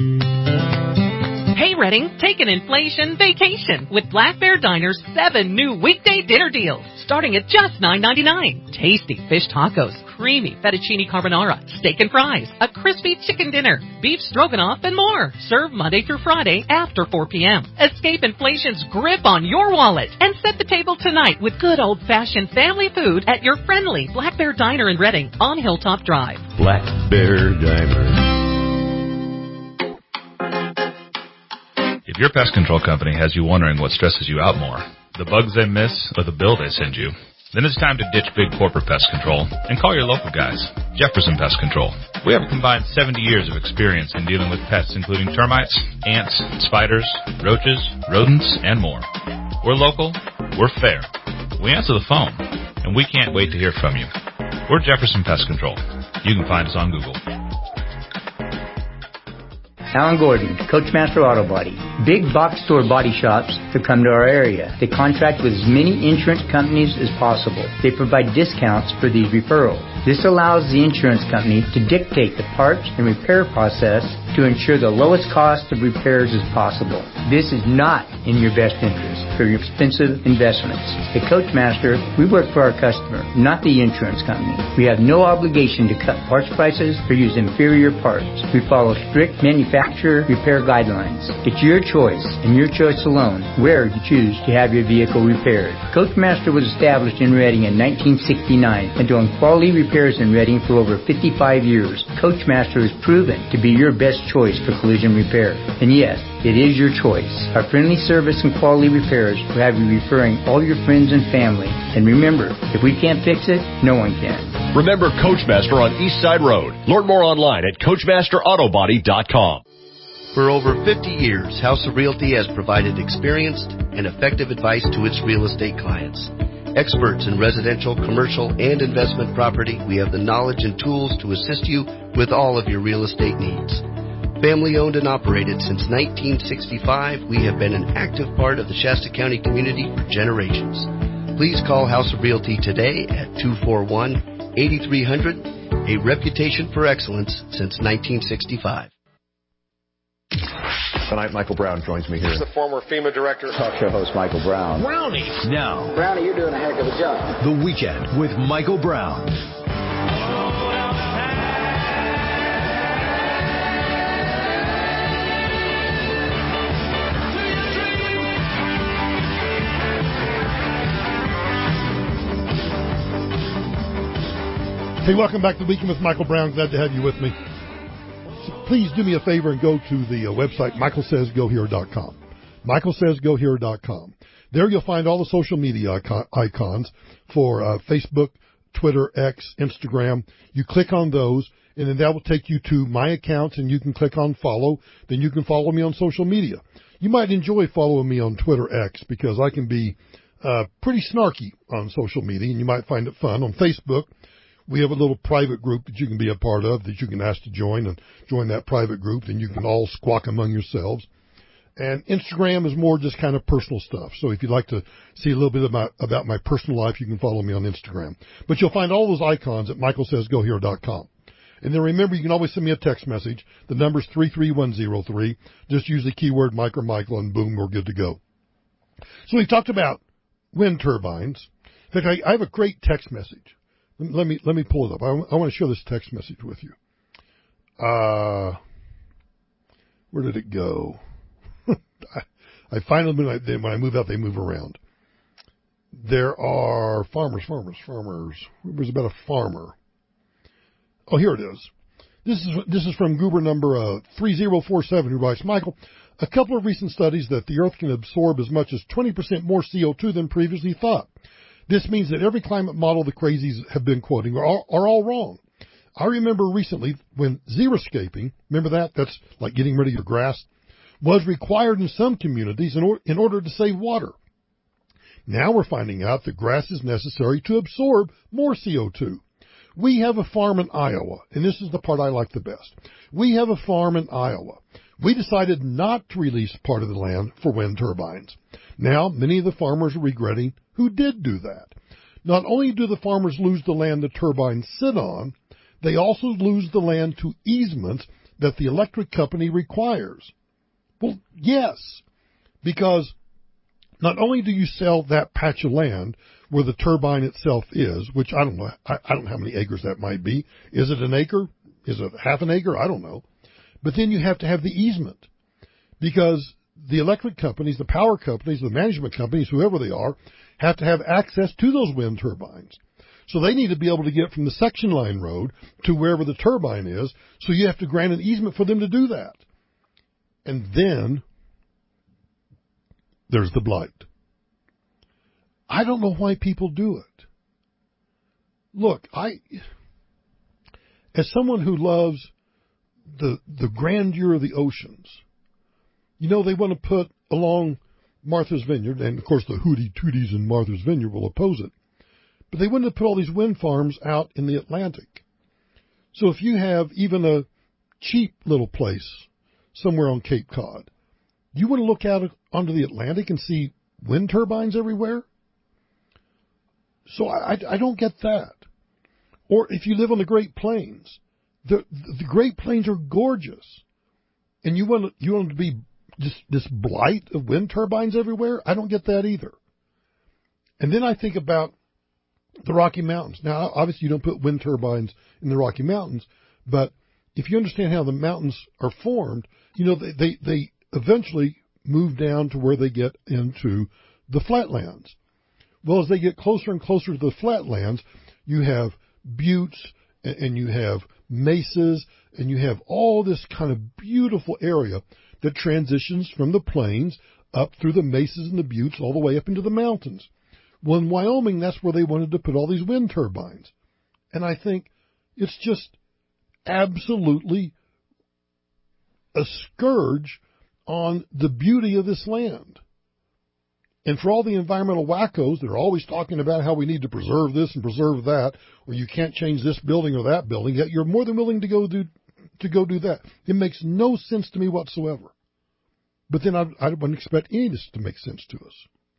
Hey Redding, take an inflation vacation with Black Bear Diner's 7 new weekday dinner deals, starting at just $9.99. Tasty fish tacos, creamy fettuccine carbonara, steak and fries, a crispy chicken dinner, beef stroganoff, and more. Served Monday through Friday after 4 p.m. Escape inflation's grip on your wallet and set the table tonight with good old-fashioned family food at your friendly Black Bear Diner in Redding on Hilltop Drive. Black Bear Diner. If your pest control company has you wondering what stresses you out more, the bugs they miss or the bill they send you, then it's time to ditch big corporate pest control and call your local guys, Jefferson Pest Control. We have a combined 70 years of experience in dealing with pests including termites, ants, spiders, roaches, rodents, and more. We're local, we're fair, we answer the phone, and we can't wait to hear from you. We're Jefferson Pest Control. You can find us on Google. Alan Gordon, Coachmaster Auto Body. Big box store body shops to come to our area. They contract with as many insurance companies as possible. They provide discounts for these referrals. This allows the insurance company to dictate the parts and repair process to ensure the lowest cost of repairs as possible. This is not in your best interest for your expensive investments. At Coachmaster, we work for our customer, not the insurance company. We have no obligation to cut parts prices or use inferior parts. We follow strict manufacturer repair guidelines. It's your choice, and your choice alone, where you choose to have your vehicle repaired. Coachmaster was established in Redding in 1969 and doing quality repairs in Redding for over 55 years. Coachmaster is proven to be your best choice for collision repair. And yes, it is your choice. Our friendly service and quality repairs will have you referring all your friends and family. And remember, if we can't fix it, no one can. Remember Coachmaster on East Side Road. Learn more online at CoachmasterAutobody.com. For over 50 years, House of Realty has provided experienced and effective advice to its real estate clients. Experts in residential, commercial, and investment property, we have the knowledge and tools to assist you with all of your real estate needs. Family owned and operated since 1965, we have been an active part of the Shasta County community for generations. Please call House of Realty today at 241-8300, a reputation for excellence since 1965. Tonight, Michael Brown joins me here. He's the former FEMA director. Talk show host Michael Brown. Brownie. Now, Brownie, you're doing a heck of a job. The Weekend with Michael Brown. Hey, welcome back to The Weekend with Michael Brown. Glad to have you with me. Please do me a favor and go to the website, michaelsaysgohere.com. michaelsaysgohere.com. There you'll find all the social media icons for Facebook, Twitter, X, Instagram. You click on those, and then that will take you to my accounts, and you can click on follow. Then you can follow me on social media. You might enjoy following me on Twitter X because I can be pretty snarky on social media, and you might find it fun. On Facebook, we have a little private group that you can be a part of, that you can ask to join, and join that private group. Then you can all squawk among yourselves. And Instagram is more just kind of personal stuff. So if you'd like to see a little bit about my personal life, you can follow me on Instagram. But you'll find all those icons at michaelsaysgohere.com. And then remember, you can always send me a text message. The number's 33103. Just use the keyword Mike or Michael, and boom, we're good to go. So we've talked about wind turbines. In fact, I have a great text message. Let me pull it up. I want to share this text message with you. Where did it go? I find them when I move out, they move around. There are farmers. It was about a farmer. Oh, here it is. This is from Goober number 3047, who writes, Michael, a couple of recent studies that the Earth can absorb as much as 20% more CO2 than previously thought. This means that every climate model the crazies have been quoting are all wrong. I remember recently when xeriscaping, remember that? That's like getting rid of your grass, was required in some communities in order to save water. Now we're finding out that grass is necessary to absorb more CO2. We have a farm in Iowa, and this is the part I like the best. We have a farm in Iowa. We decided not to release part of the land for wind turbines. Now, many of the farmers are regretting who did do that. Not only do the farmers lose the land the turbines sit on, they also lose the land to easements that the electric company requires. Well, yes, because not only do you sell that patch of land where the turbine itself is, which I don't know, I don't know how many acres that might be. Is it an acre? Is it half an acre? I don't know. But then you have to have the easement, because the electric companies, the power companies, the management companies, whoever they are, have to have access to those wind turbines. So they need to be able to get from the section line road to wherever the turbine is, so you have to grant an easement for them to do that. And then there's the blight. I don't know why people do it. Look, as someone who loves the grandeur of the oceans, you know, they want to put along Martha's Vineyard, and of course the hootie tooties in Martha's Vineyard will oppose it, but they want to put all these wind farms out in the Atlantic. So if you have even a cheap little place somewhere on Cape Cod, you want to look out onto the Atlantic and see wind turbines everywhere? So I don't get that. Or if you live on the Great Plains, the Great Plains are gorgeous, and you want to be just this blight of wind turbines everywhere? I don't get that either. And then I think about the Rocky Mountains. Now, obviously, you don't put wind turbines in the Rocky Mountains, but if you understand how the mountains are formed, you know, they eventually move down to where they get into the flatlands. Well, as they get closer and closer to the flatlands, you have buttes and you have mesas and you have all this kind of beautiful area that transitions from the plains up through the mesas and the buttes all the way up into the mountains. Well, in Wyoming, that's where they wanted to put all these wind turbines. And I think it's just absolutely a scourge on the beauty of this land. And for all the environmental wackos that are always talking about how we need to preserve this and preserve that, or you can't change this building or that building, yet you're more than willing to go do to go do that. It makes no sense to me whatsoever. But then I wouldn't expect any of this to make sense to us.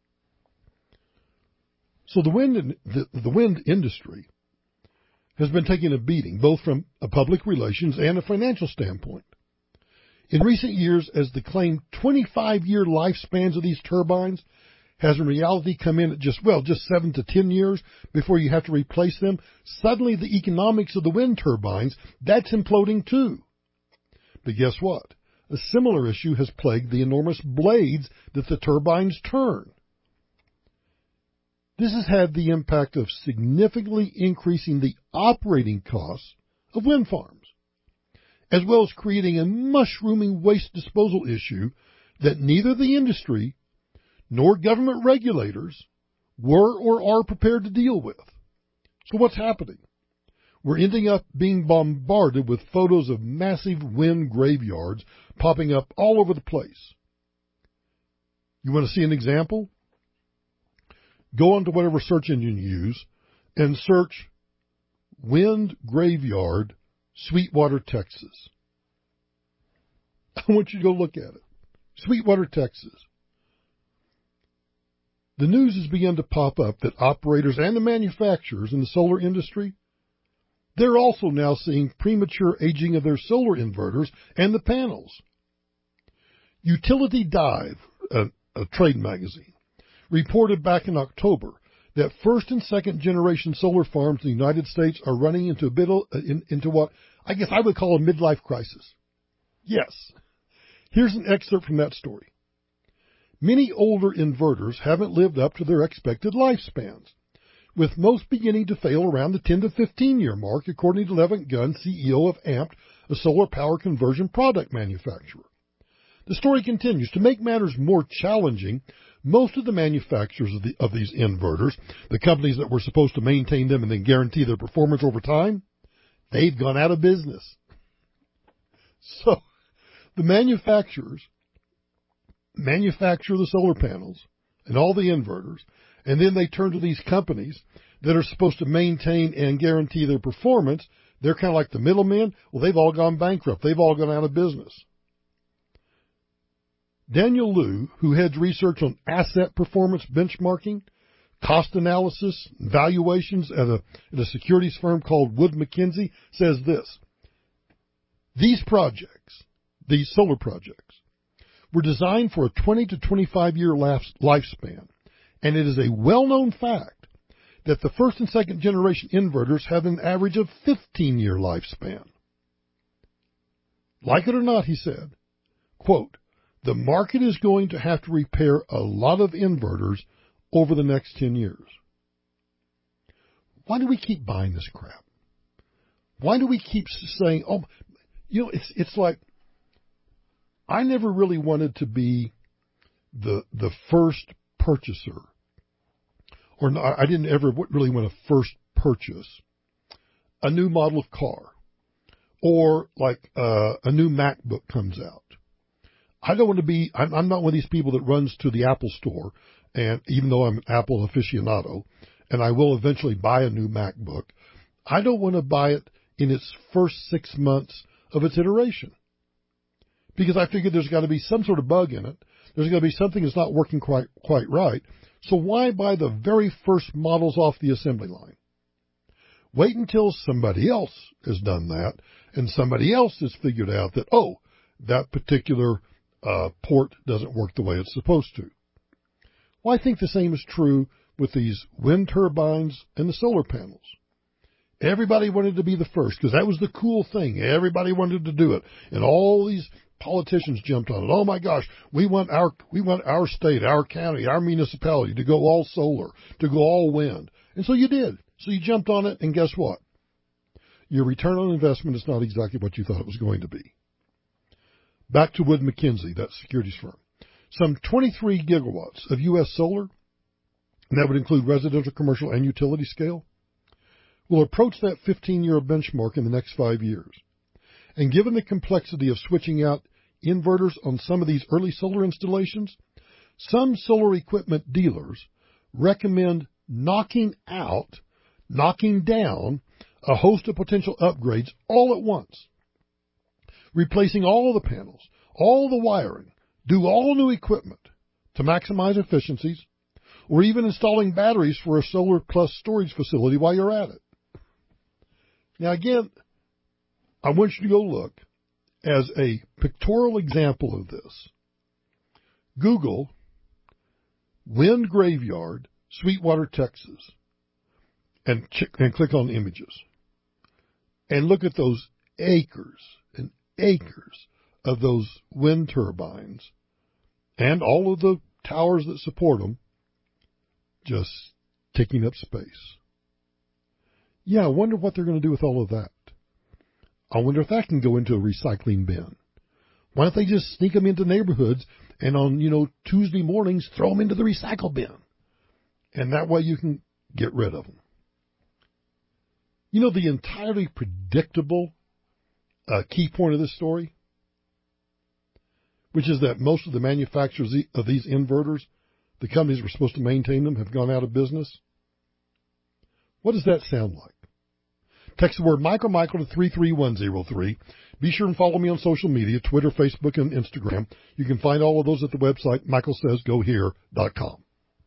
So the wind industry has been taking a beating, both from a public relations and a financial standpoint. In recent years, as the claimed 25-year lifespans of these turbines has in reality come in at just 7 to 10 years before you have to replace them, suddenly the economics of the wind turbines, that's imploding too. But guess what? A similar issue has plagued the enormous blades that the turbines turn. This has had the impact of significantly increasing the operating costs of wind farms, as well as creating a mushrooming waste disposal issue that neither the industry nor government regulators were or are prepared to deal with. So what's happening? We're ending up being bombarded with photos of massive wind graveyards popping up all over the place. You want to see an example? Go onto whatever search engine you use and search wind graveyard, Sweetwater, Texas. I want you to go look at it. Sweetwater, Texas. The news has begun to pop up that operators and the manufacturers in the solar industry, they're also now seeing premature aging of their solar inverters and the panels. Utility Dive, a trade magazine, reported back in October that first and second generation solar farms in the United States are running into what I guess I would call a midlife crisis. Yes. Here's an excerpt from that story. Many older inverters haven't lived up to their expected lifespans, with most beginning to fail around the 10 to 15-year mark, according to Levant Gunn, CEO of Amped, a solar power conversion product manufacturer. The story continues. To make matters more challenging, most of the manufacturers of these inverters, the companies that were supposed to maintain them and then guarantee their performance over time, they've gone out of business. So the manufacturers manufacture the solar panels and all the inverters, and then they turn to these companies that are supposed to maintain and guarantee their performance. They're kind of like the middlemen. Well, they've all gone bankrupt. They've all gone out of business. Daniel Liu, who heads research on asset performance benchmarking, cost analysis, valuations at a securities firm called Wood Mackenzie, says this: these solar projects, were designed for a 20 to 25-year lifespan, and it is a well-known fact that the first and second generation inverters have an average of 15-year lifespan. Like it or not, he said, quote, the market is going to have to repair a lot of inverters over the next 10 years. Why do we keep buying this crap? Why do we keep saying, oh, it's like, I never really wanted to be the first purchaser, or no, I didn't ever really want to first purchase a new model of car, or like a new MacBook comes out. I don't want to be, I'm not one of these people that runs to the Apple store, and even though I'm an Apple aficionado, and I will eventually buy a new MacBook, I don't want to buy it in its first 6 months of its iteration. Because I figured there's got to be some sort of bug in it. There's got to be something that's not working quite right. So why buy the very first models off the assembly line? Wait until somebody else has done that, and somebody else has figured out that, oh, that particular port doesn't work the way it's supposed to. Well, I think the same is true with these wind turbines and the solar panels. Everybody wanted to be the first because that was the cool thing. Everybody wanted to do it. And all these politicians jumped on it. Oh my gosh, we want our state, our county, our municipality to go all solar, to go all wind. And so you did. So you jumped on it, and guess what? Your return on investment is not exactly what you thought it was going to be. Back to Wood Mackenzie, that securities firm. Some 23 gigawatts of U.S. solar, and that would include residential, commercial, and utility scale, will approach that 15-year benchmark in the next 5 years. And given the complexity of switching out inverters on some of these early solar installations, some solar equipment dealers recommend knocking down a host of potential upgrades all at once. replacing all the panels, all the wiring, do all new equipment to maximize efficiencies, or even installing batteries for a solar plus storage facility while you're at it. Now again, I want you to go look as a pictorial example of this. Google Wind Graveyard, Sweetwater, Texas, and click on images. And look at those acres and acres of those wind turbines and all of the towers that support them just taking up space. Yeah, I wonder what they're going to do with all of that. I wonder if that can go into a recycling bin. Why don't they just sneak them into neighborhoods and on, Tuesday mornings, throw them into the recycle bin? And that way you can get rid of them. The entirely predictable key point of this story, which is that most of the manufacturers of these inverters, the companies that were supposed to maintain them, have gone out of business. What does that sound like? Text the word Michael to 33103. Be sure and follow me on social media, Twitter, Facebook, and Instagram. You can find all of those at the website, michaelsaysgohere.com.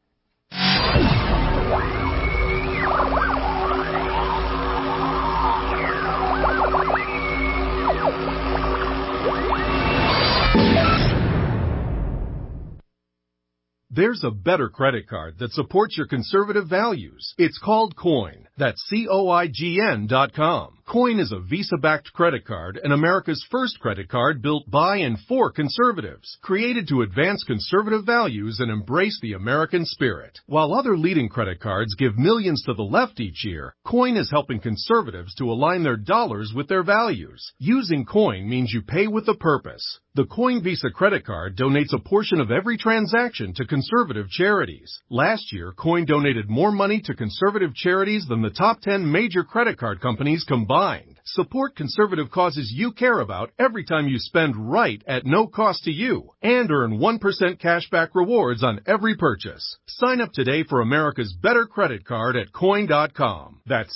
There's a better credit card that supports your conservative values. It's called Coin. That's COIGN.com. Coin is a Visa-backed credit card and America's first credit card built by and for conservatives, created to advance conservative values and embrace the American spirit. While other leading credit cards give millions to the left each year, Coin is helping conservatives to align their dollars with their values. Using Coin means you pay with a purpose. The Coin Visa credit card donates a portion of every transaction to conservative charities. Last year, Coin donated more money to conservative charities than the top 10 major credit card companies combined. Support conservative causes you care about every time you spend right at no cost to you, and earn 1% cashback rewards on every purchase. Sign up today for America's better credit card at Coin.com. That's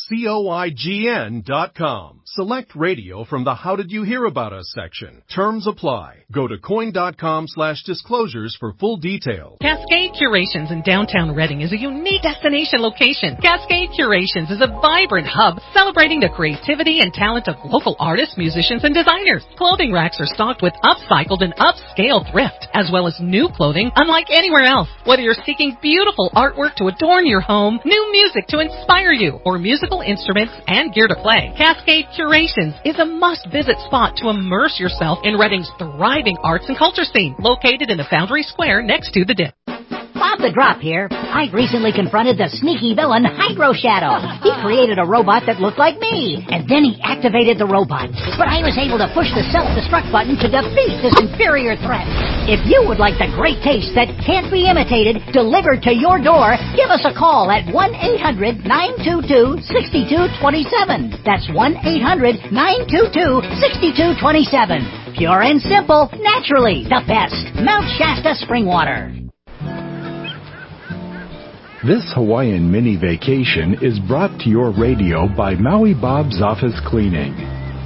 COIGN.com. Select radio from the How Did You Hear About Us section. Terms apply. Go to Coin.com/disclosures for full details. Cascade Curations in downtown Reading is a unique destination location. Cascade Curations is a vibrant hub celebrating the creativity and talent of local artists, musicians, and designers. Clothing racks are stocked with upcycled and upscale thrift, as well as new clothing unlike anywhere else. Whether you're seeking beautiful artwork to adorn your home, new music to inspire you, or musical instruments and gear to play, Cascade Curations is a must-visit spot to immerse yourself in Reading's thriving arts and culture scene, located in the Foundry Square next to the Dip. Bob the Drop here. I recently confronted the sneaky villain Hydro Shadow. He created a robot that looked like me, and then he activated the robot. But I was able to push the self-destruct button to defeat this inferior threat. If you would like the great taste that can't be imitated delivered to your door, give us a call at 1-800-922-6227. That's 1-800-922-6227. Pure and simple, naturally the best. Mount Shasta Spring Water. This Hawaiian mini vacation is brought to your radio by Maui Bob's Office Cleaning.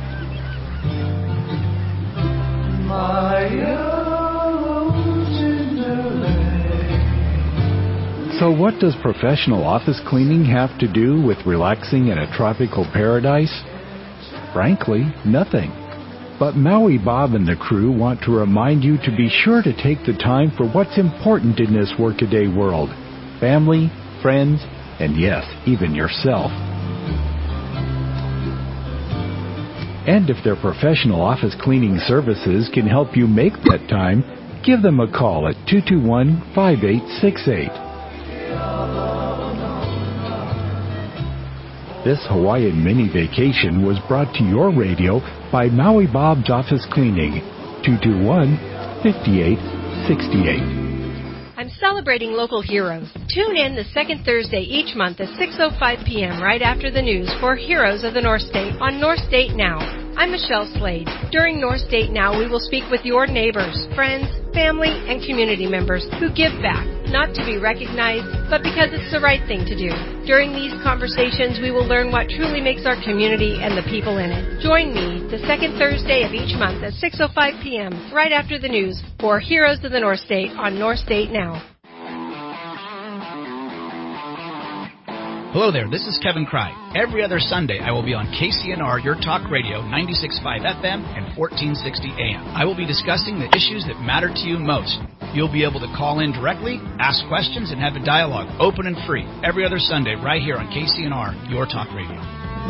So what does professional office cleaning have to do with relaxing in a tropical paradise? Frankly, nothing. But Maui Bob and the crew want to remind you to be sure to take the time for what's important in this workaday world. Family, friends, and yes, even yourself. And if their professional office cleaning services can help you make that time, give them a call at 221-5868. This Hawaiian mini vacation was brought to your radio by Maui Bob's Office Cleaning, 221-5868. I'm celebrating local heroes. Tune in the second Thursday each month at 6:05 p.m. right after the news for Heroes of the North State on North State Now. I'm Michelle Slade. During North State Now, we will speak with your neighbors, friends, family, and community members who give back. not to be recognized, but because it's the right thing to do. During these conversations, we will learn what truly makes our community and the people in it. Join me the second Thursday of each month at 6:05 p.m., right after the news, for Heroes of the North State on North State Now. Hello there, this is Kevin Cry. Every other Sunday, I will be on KCNR, Your Talk Radio, 96.5 FM and 1460 AM. I will be discussing the issues that matter to you most. You'll be able to call in directly, ask questions, and have a dialogue, open and free, every other Sunday right here on KCNR, Your Talk Radio.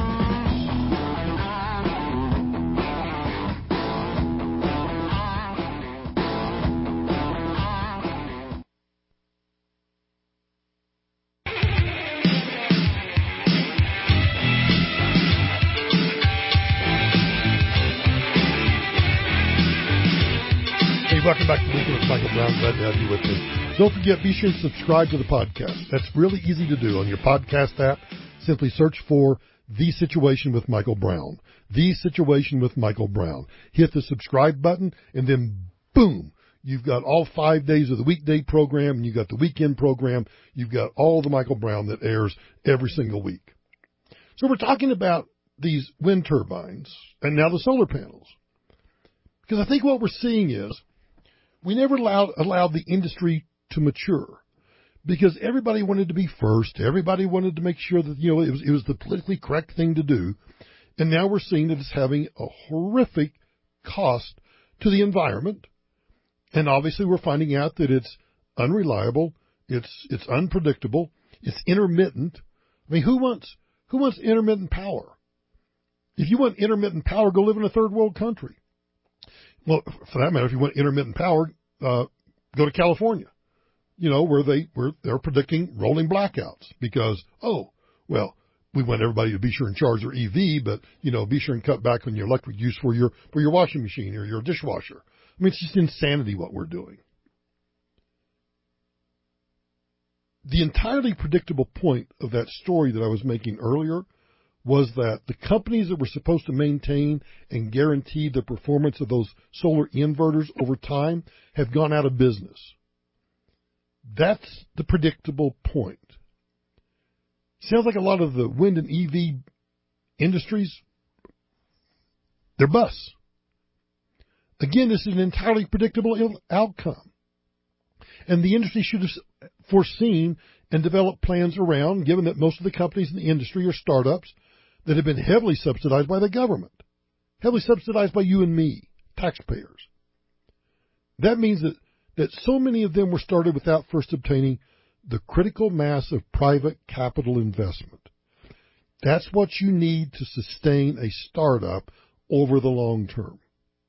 Welcome back to Weekend with Michael Brown. Glad to have you with me. Don't forget, be sure to subscribe to the podcast. That's really easy to do on your podcast app. Simply search for The Situation with Michael Brown. The Situation with Michael Brown. Hit the subscribe button, and then boom, you've got all 5 days of the weekday program, and you've got the weekend program. You've got all the Michael Brown that airs every single week. So we're talking about these wind turbines and now the solar panels. Because I think what we're seeing is we never allowed the industry to mature because everybody wanted to be first. Everybody wanted to make sure that, it was the politically correct thing to do. And now we're seeing that it's having a horrific cost to the environment. And obviously we're finding out that it's unreliable. It's unpredictable. It's intermittent. I mean, who wants intermittent power? If you want intermittent power, go live in a third world country. Well, for that matter, if you want intermittent power, go to California, where they're predicting rolling blackouts because, we want everybody to be sure and charge their EV, but, be sure and cut back on your electric use for your washing machine or your dishwasher. I mean, it's just insanity what we're doing. The entirely predictable point of that story that I was making earlier was that the companies that were supposed to maintain and guarantee the performance of those solar inverters over time have gone out of business. That's the predictable point. Sounds like a lot of the wind and EV industries, they're busts. Again, this is an entirely predictable outcome. And the industry should have foreseen and developed plans around, given that most of the companies in the industry are startups that have been heavily subsidized by the government, heavily subsidized by you and me, taxpayers. That means that so many of them were started without first obtaining the critical mass of private capital investment. That's what you need to sustain a startup over the long term.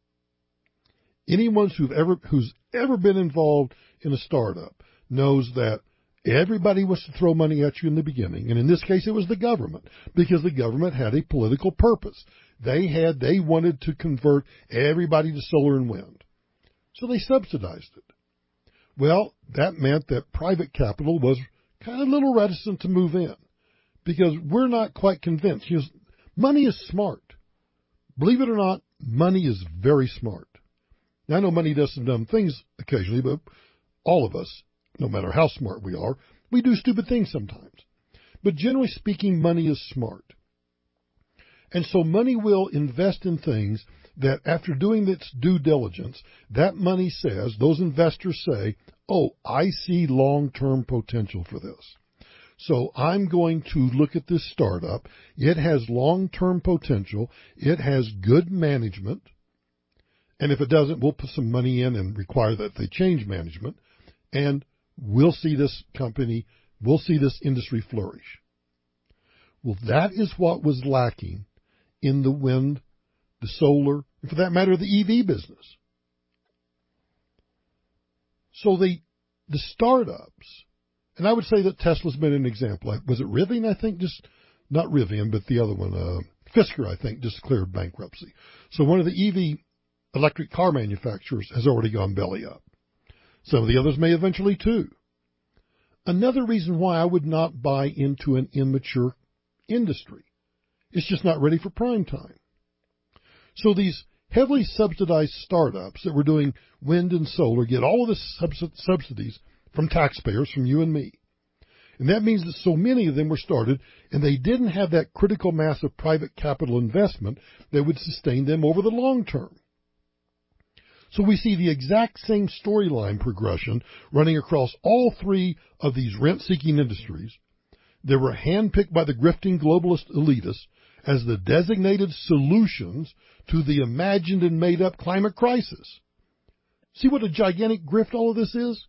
Anyone who's ever been involved in a startup knows that everybody was to throw money at you in the beginning, and in this case it was the government, because the government had a political purpose. They wanted to convert everybody to solar and wind. So they subsidized it. Well, that meant that private capital was kind of a little reticent to move in, because we're not quite convinced. Money is smart. Believe it or not, money is very smart. Now, I know money does some dumb things occasionally, but all of us, no matter how smart we are, we do stupid things sometimes. But generally speaking, money is smart. And so money will invest in things that after doing its due diligence, that money says, those investors say, oh, I see long-term potential for this. So I'm going to look at this startup. It has long-term potential. It has good management. And if it doesn't, we'll put some money in and require that they change management. And we'll see this industry flourish. Well, that is what was lacking in the wind, the solar, and for that matter, the EV business. So the startups, and I would say that Tesla's been an example. Was it Rivian, I think? Not Rivian, but the other one, Fisker, I think, just declared bankruptcy. So one of the EV electric car manufacturers has already gone belly up. Some of the others may eventually too. Another reason why I would not buy into an immature industry. It's just not ready for prime time. So these heavily subsidized startups that were doing wind and solar get all of the subsidies from taxpayers, from you and me. And that means that so many of them were started, and they didn't have that critical mass of private capital investment that would sustain them over the long term. So we see the exact same storyline progression running across all three of these rent-seeking industries that were handpicked by the grifting globalist elitists as the designated solutions to the imagined and made-up climate crisis. See what a gigantic grift all of this is?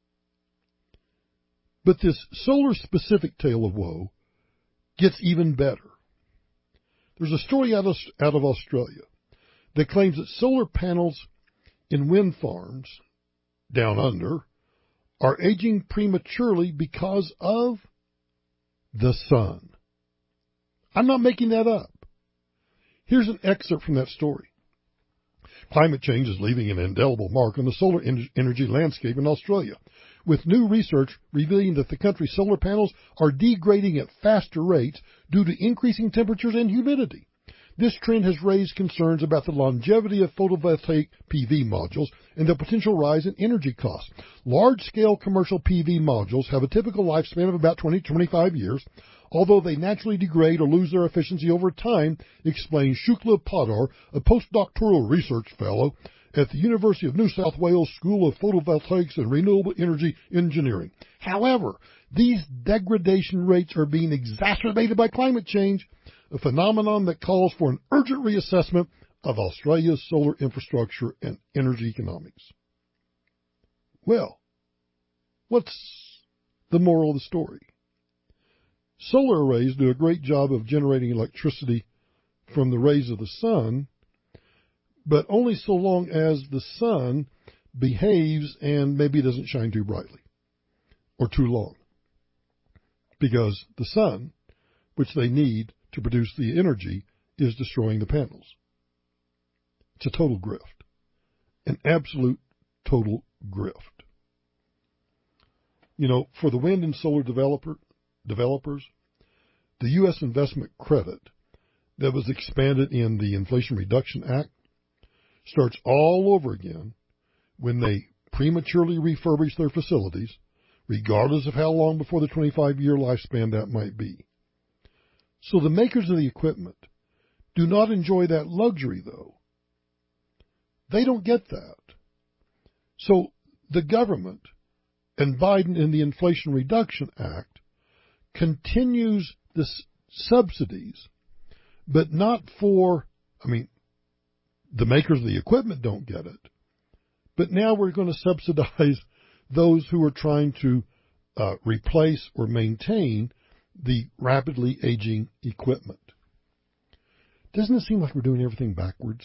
But this solar-specific tale of woe gets even better. There's a story out of Australia that claims that solar panels in wind farms down under are aging prematurely because of the sun. I'm not making that up. Here's an excerpt from that story. Climate change is leaving an indelible mark on the solar energy landscape in Australia, with new research revealing that the country's solar panels are degrading at faster rates due to increasing temperatures and humidity. This trend has raised concerns about the longevity of photovoltaic PV modules and the potential rise in energy costs. Large-scale commercial PV modules have a typical lifespan of about 20 to 25 years, although they naturally degrade or lose their efficiency over time, explains Shukla Padar, a postdoctoral research fellow at the University of New South Wales School of Photovoltaics and Renewable Energy Engineering. However, these degradation rates are being exacerbated by climate change, a phenomenon that calls for an urgent reassessment of Australia's solar infrastructure and energy economics. Well, what's the moral of the story? Solar arrays do a great job of generating electricity from the rays of the sun, but only so long as the sun behaves and maybe doesn't shine too brightly or too long. Because the sun, which they need to produce the energy, is destroying the panels. It's a total grift. An absolute total grift. You know, for the wind and solar developers, the U.S. investment credit that was expanded in the Inflation Reduction Act starts all over again when they prematurely refurbish their facilities, regardless of how long before the 25-year lifespan that might be. So the makers of the equipment do not enjoy that luxury, though. They don't get that. So the government and Biden in the Inflation Reduction Act continues the subsidies, but not for, the makers of the equipment don't get it, but now we're going to subsidize those who are trying to replace or maintain the rapidly aging equipment. Doesn't it seem like we're doing everything backwards?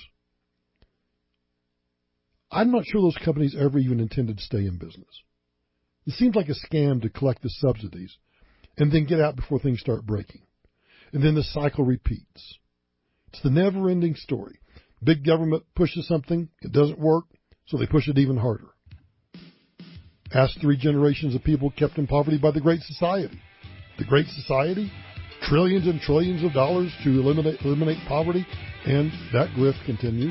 I'm not sure those companies ever even intended to stay in business. It seems like a scam to collect the subsidies and then get out before things start breaking. And then the cycle repeats. It's the never-ending story. Big government pushes something, it doesn't work, so they push it even harder. Ask 3 generations of people kept in poverty by the Great Society. The Great Society? Trillions and trillions of dollars to eliminate poverty, and that grift continues.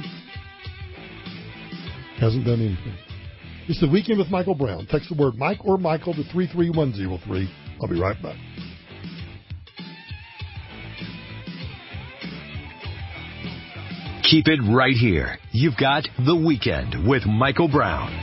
Hasn't done anything. It's the Weekend with Michael Brown. Text the word Mike or Michael to 33103. I'll be right back. Keep it right here. You've got The Weekend with Michael Brown.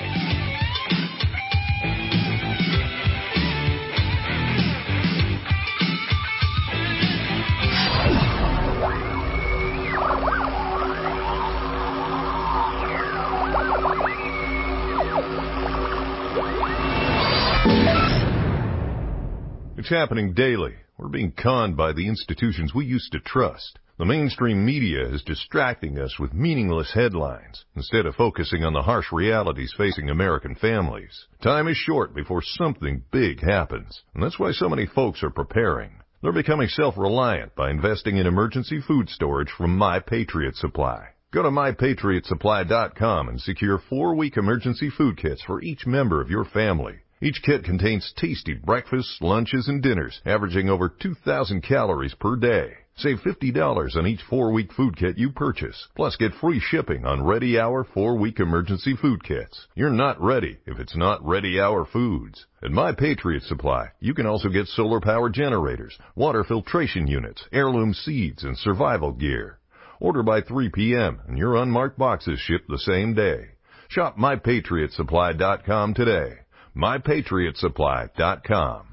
It's happening daily. We're being conned by the institutions we used to trust. The mainstream media is distracting us with meaningless headlines instead of focusing on the harsh realities facing American families. Time is short before something big happens, and that's why so many folks are preparing. They're becoming self-reliant by investing in emergency food storage from My Patriot Supply. Go to MyPatriotSupply.com and secure 4-week emergency food kits for each member of your family. Each kit contains tasty breakfasts, lunches, and dinners, averaging over 2,000 calories per day. Save $50 on each 4-week food kit you purchase. Plus, get free shipping on Ready Hour 4-week emergency food kits. You're not ready if it's not Ready Hour Foods. At My Patriot Supply, you can also get solar power generators, water filtration units, heirloom seeds, and survival gear. Order by 3 p.m. and your unmarked boxes ship the same day. Shop MyPatriotSupply.com today. MyPatriotSupply.com.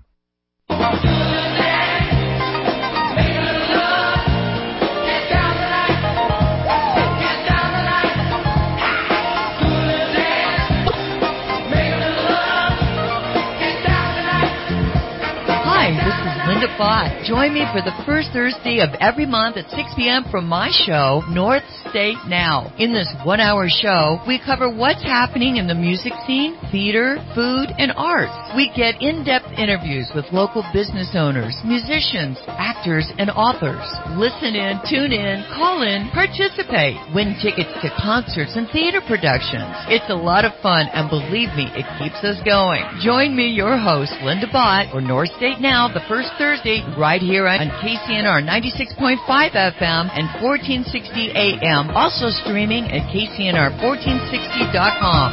Linda Bott. Join me for the first Thursday of every month at 6 p.m. from my show, North State Now. In this 1-hour show, we cover what's happening in the music scene, theater, food, and arts. We get in-depth interviews with local business owners, musicians, actors, and authors. Listen in, tune in, call in, participate, win tickets to concerts and theater productions. It's a lot of fun, and believe me, it keeps us going. Join me, your host, Linda Bott, for North State Now, the first Thursday, right here on KCNR 96.5 FM and 1460 AM. Also streaming at KCNR1460.com.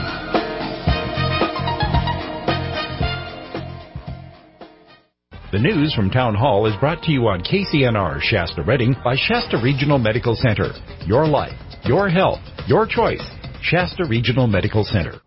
The news from Town Hall is brought to you on KCNR Shasta Redding by Shasta Regional Medical Center. Your life, your health, your choice. Shasta Regional Medical Center.